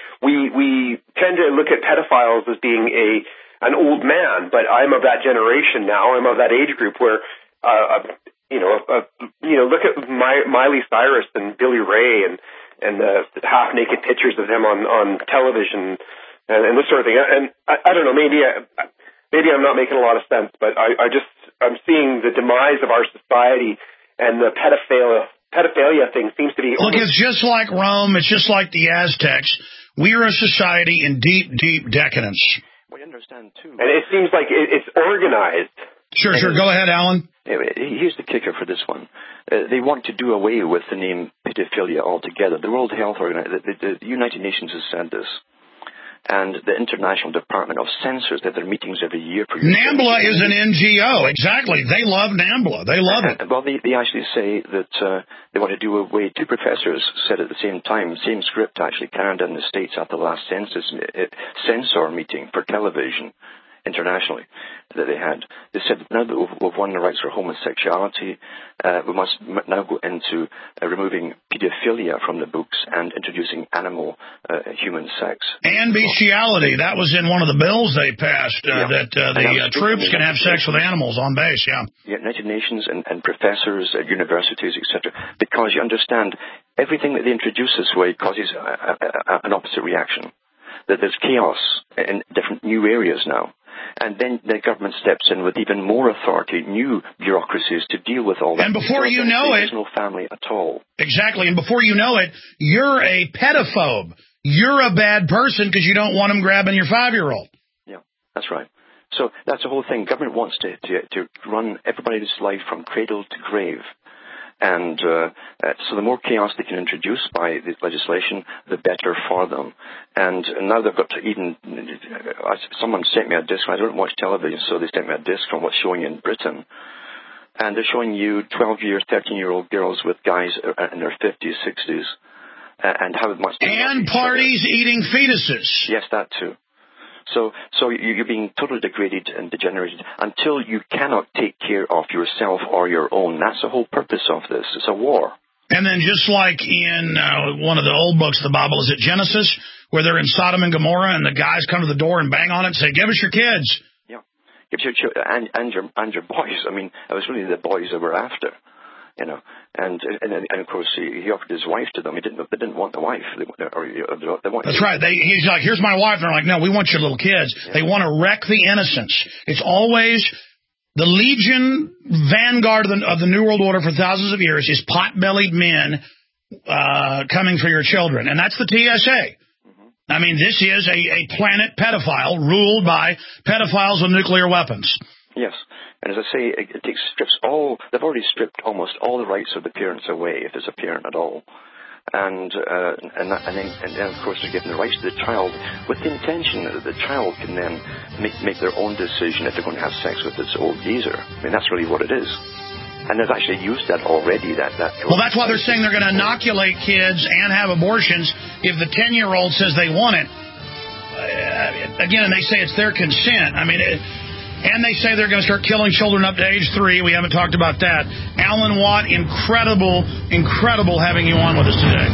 we we tend to look at pedophiles as being a an old man, but I'm of that generation now. I'm of that age group where uh, you know uh, you know look at My, Miley Cyrus and Billy Ray and and the half naked pictures of them on on television and, and this sort of thing. And I, I don't know, maybe I, maybe I'm not making a lot of sense, but I, I just I'm seeing the demise of our society, and the pedophilia, pedophilia thing seems to be... Look, it's just like Rome. It's just like the Aztecs. We are a society in deep, deep decadence. We understand, too. And it seems like it, it's organized. Sure, sure. Go ahead, Alan. Here's the kicker for this one. Uh, they want to do away with the name pedophilia altogether. The World Health Organization, the, the United Nations has said this. And the International Department of Censors, that their meetings every year. For NAMBLA is an N G O. Exactly. They love NAMBLA. They love it. Uh, well, they, they actually say that uh, they want to do away. Two professors said at the same time, same script actually, Canada and the States at the last census uh, censor meeting for television internationally that they had. They said now that we've won the rights for homosexuality, uh, we must now go into uh, removing pedophilia from the books and introducing animal uh, human sex. And bestiality. That was in one of the bills they passed, uh, yeah. that uh, the uh, troops can have sex with animals on base, yeah. Yeah, United Nations and, and professors at universities, et cetera. Because you understand, everything that they introduce this way causes a, a, a, an opposite reaction. That there's chaos in different new areas now. And then the government steps in with even more authority, new bureaucracies to deal with all that. And before you know it... There's no family at all. Exactly. And before you know it, you're a pedophobe. You're a bad person because you don't want them grabbing your five-year-old. Yeah, that's right. So that's the whole thing. Government wants to, to, to run everybody's life from cradle to grave. And uh, uh, so the more chaos they can introduce by the legislation, the better for them. And now they've got to even... Uh, someone sent me a disc. I don't watch television, so they sent me a disc from what's showing in Britain. And they're showing you twelve-year, thirteen-year-old girls with guys in their fifties, sixties. Uh, and how much... And parties eating fetuses. Yes, that too. So, so you're being totally degraded and degenerated until you cannot take care of yourself or your own. That's the whole purpose of this. It's a war. And then just like in uh, one of the old books of the Bible, is it Genesis, where they're in Sodom and Gomorrah and the guys come to the door and bang on it and say, give us your kids. Yeah, give your children and, and, your, and your boys. I mean, it was really the boys that were after. You know, and, and and of course he, he offered his wife to them. He didn't. They didn't want the wife. They, or, or, they want That's right. They, he's like, here's my wife. And they're like, no, we want your little kids. Yeah. They want to wreck the innocence. It's always the Legion vanguard of the, of the New World Order for thousands of years is pot-bellied men uh, coming for your children, and that's the T S A. Mm-hmm. I mean, this is a, a planet pedophile ruled by pedophiles with nuclear weapons. Yes. And as I say, it, it takes, strips all, they've already stripped almost all the rights of the parents away, if there's a parent at all. And, uh, and, and, then, and then, of course, they're giving the rights to the child with the intention that the child can then make, make their own decision if they're going to have sex with this old geezer. I mean, that's really what it is. And they've actually used that already. That, that Well, that's why they're saying they're going to inoculate kids and have abortions if the ten-year-old says they want it. Uh, again, and they say it's their consent. I mean... It, And they say they're going to start killing children up to age three. We haven't talked about that. Alan Watt, incredible, incredible having you on with us today.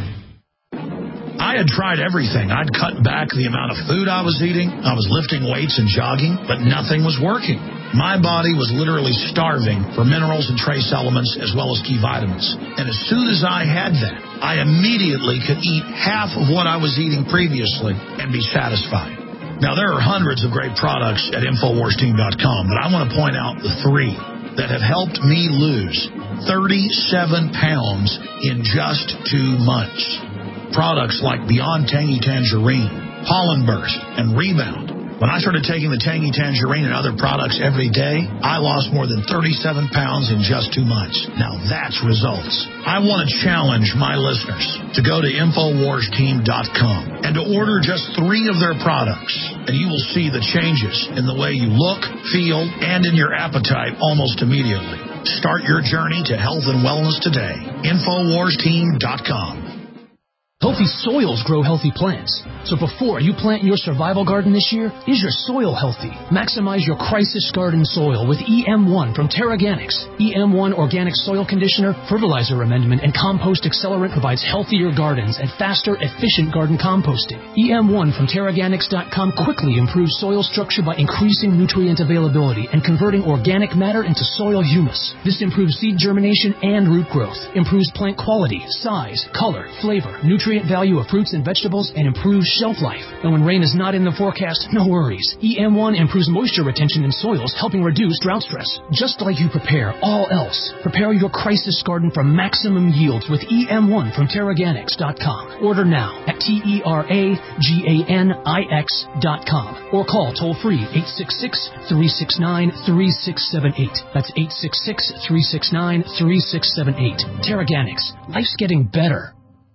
I had tried everything. I'd cut back the amount of food I was eating. I was lifting weights and jogging, but nothing was working. My body was literally starving for minerals and trace elements as well as key vitamins. And as soon as I had that, I immediately could eat half of what I was eating previously and be satisfied. Now, there are hundreds of great products at Infowars Team dot com, but I want to point out the three that have helped me lose thirty-seven pounds in just two months. Products like Beyond Tangy Tangerine, Pollen Burst, and Rebound. When I started taking the Tangy Tangerine and other products every day, I lost more than thirty-seven pounds in just two months. Now that's results. I want to challenge my listeners to go to Infowars Team dot com and to order just three of their products, and you will see the changes in the way you look, feel, and in your appetite almost immediately. Start your journey to health and wellness today. Infowars Team dot com. Healthy soils grow healthy plants. So before you plant your survival garden this year, is your soil healthy? Maximize your crisis garden soil with E M one from Terraganics. E M one Organic Soil Conditioner, Fertilizer Amendment, and Compost Accelerant provides healthier gardens and faster, efficient garden composting. E M one from Terraganics dot com quickly improves soil structure by increasing nutrient availability and converting organic matter into soil humus. This improves seed germination and root growth, improves plant quality, size, color, flavor, nutrient value of fruits and vegetables, and improves shelf life. And when rain is not in the forecast, no worries. E M one improves moisture retention in soils, helping reduce drought stress. Just like you prepare all else, prepare your crisis garden for maximum yields with E M one from Terraganics dot com. Order now at T E R A G A N I X dot com or call toll-free eight six six, three six nine, three six seven eight. That's eight six six, three six nine, three six seven eight. Terraganics. Life's getting better.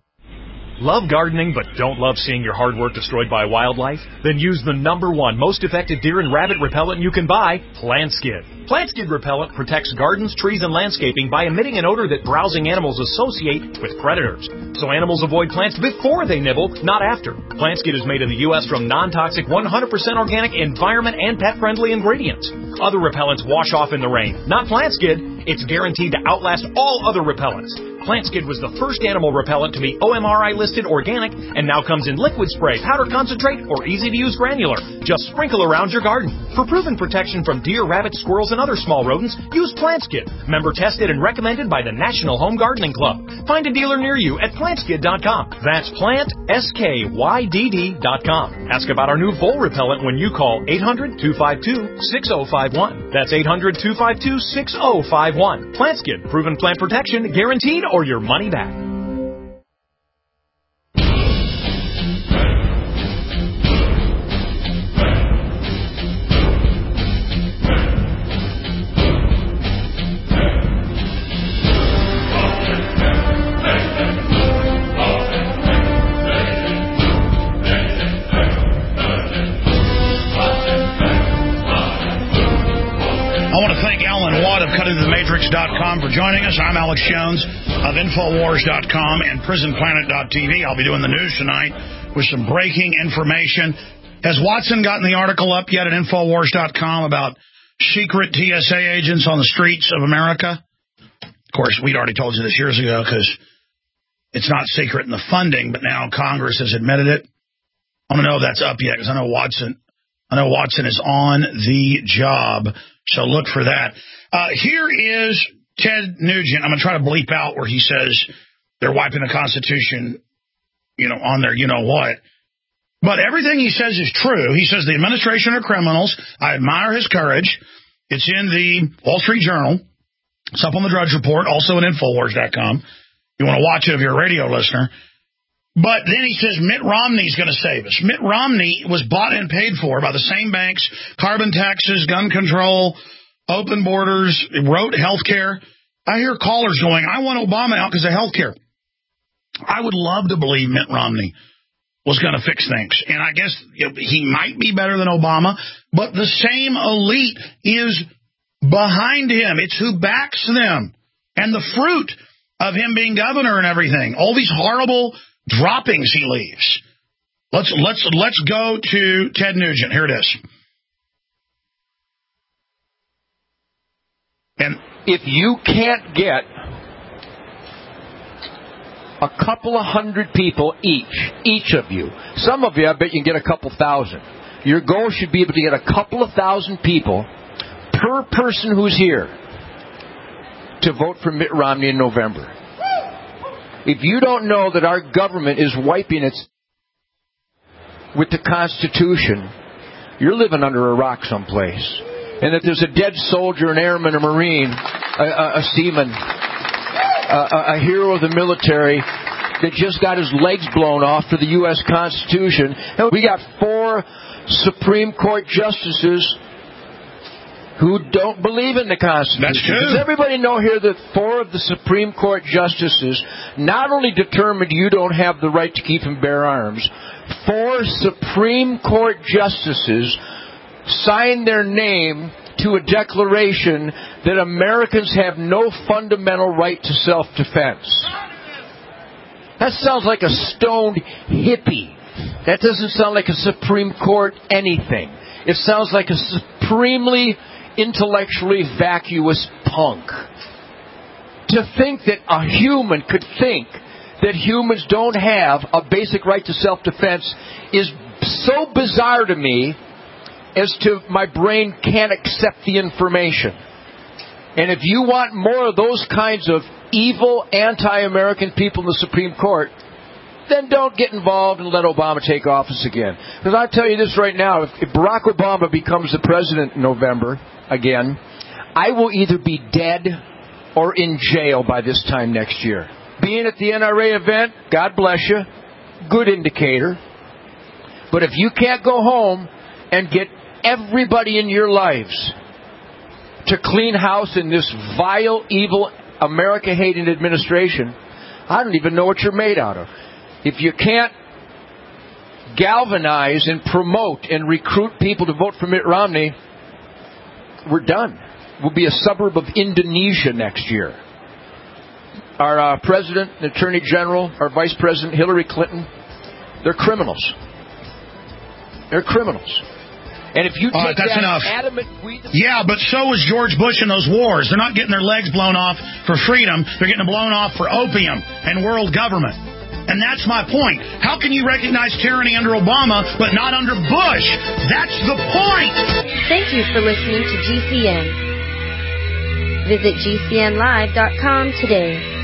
Love gardening but don't love seeing your hard work destroyed by wildlife? Then use the number one most effective deer and rabbit repellent you can buy, PlantSkid. PlantSkid repellent protects gardens, trees, and landscaping by emitting an odor that browsing animals associate with predators. So animals avoid plants before they nibble, not after. PlantSkid is made in the U S from non-toxic, one hundred percent organic, environment, and pet-friendly ingredients. Other repellents wash off in the rain. Not PlantSkid. It's guaranteed to outlast all other repellents. PlantSkid was the first animal repellent to be O M R I listed organic and now comes in liquid spray, powder concentrate, or easy-to-use granular. Just sprinkle around your garden. For proven protection from deer, rabbits, squirrels, and other small rodents, use PlantSkid. Member tested and recommended by the National Home Gardening Club. Find a dealer near you at plant skid dot com. That's plant, S K Y D D dot com. Ask about our new vole repellent when you call eight hundred, two five two, six oh five one. That's eight hundred, two five two, six oh five one. PlantSkid. Proven plant protection, guaranteed, or your money back. I want to thank Alan Watt of cutting the matrix dot com for joining us. I'm Alex Jones of Infowars dot com and Prison Planet dot T V. I'll be doing the news tonight with some breaking information. Has Watson gotten the article up yet at Infowars dot com about secret T S A agents on the streets of America? Of course, we'd already told you this years ago because it's not secret in the funding, but now Congress has admitted it. I don't know if that's up yet because I know Watson. I know Watson is on the job, so look for that. Uh, here is Ted Nugent. I'm going to try to bleep out where he says they're wiping the Constitution, you know, on their you-know-what. But everything he says is true. He says the administration are criminals. I admire his courage. It's in the Wall Street Journal. It's up on the Drudge Report, also at Infowars dot com. You want to watch it if you're a radio listener. But then he says Mitt Romney's going to save us. Mitt Romney was bought and paid for by the same banks, carbon taxes, gun control, open borders, wrote health care. I hear callers going, I want Obama out because of health care. I would love to believe Mitt Romney was going to fix things. And I guess you know, he might be better than Obama, but the same elite is behind him. It's who backs them. And the fruit of him being governor and everything. All these horrible droppings he leaves. Let's let's let's go to Ted Nugent. Here it is. And if you can't get a couple of hundred people each, each of you, some of you, I bet you can get a couple thousand. Your goal should be able to get a couple of thousand people per person who's here to vote for Mitt Romney in November. If you don't know that our government is wiping its with the Constitution, you're living under a rock someplace. And that there's a dead soldier, an airman, a Marine, a, a, a seaman, a, a hero of the military that just got his legs blown off for the U S Constitution. And we got four Supreme Court justices who don't believe in the Constitution. That's true. Does everybody know here that four of the Supreme Court justices not only determined you don't have the right to keep and bear arms, four Supreme Court justices signed their name to a declaration that Americans have no fundamental right to self-defense. That sounds like a stoned hippie. That doesn't sound like a Supreme Court anything. It sounds like a supremely intellectually vacuous punk. To think that a human could think that humans don't have a basic right to self-defense is so bizarre to me as to my brain can't accept the information. And if you want more of those kinds of evil, anti-American people in the Supreme Court, then don't get involved and let Obama take office again. Because I'll tell you this right now, if, if Barack Obama becomes the president in November again, I will either be dead or in jail by this time next year. Being at the N R A event, God bless you, good indicator. But if you can't go home and get everybody in your lives to clean house in this vile, evil, America-hating administration, I don't even know what you're made out of. If you can't galvanize and promote and recruit people to vote for Mitt Romney, we're done. We'll be a suburb of Indonesia next year. Our uh, president, the attorney general, our vice president, Hillary Clinton, they're criminals. They're criminals. And if you take All right, that's that enough. adamant... We... Yeah, but so was George Bush in those wars. They're not getting their legs blown off for freedom. They're getting them blown off for opium and world government. And that's my point. How can you recognize tyranny under Obama but not under Bush? That's the point. Thank you for listening to G C N. Visit G C N live dot com today.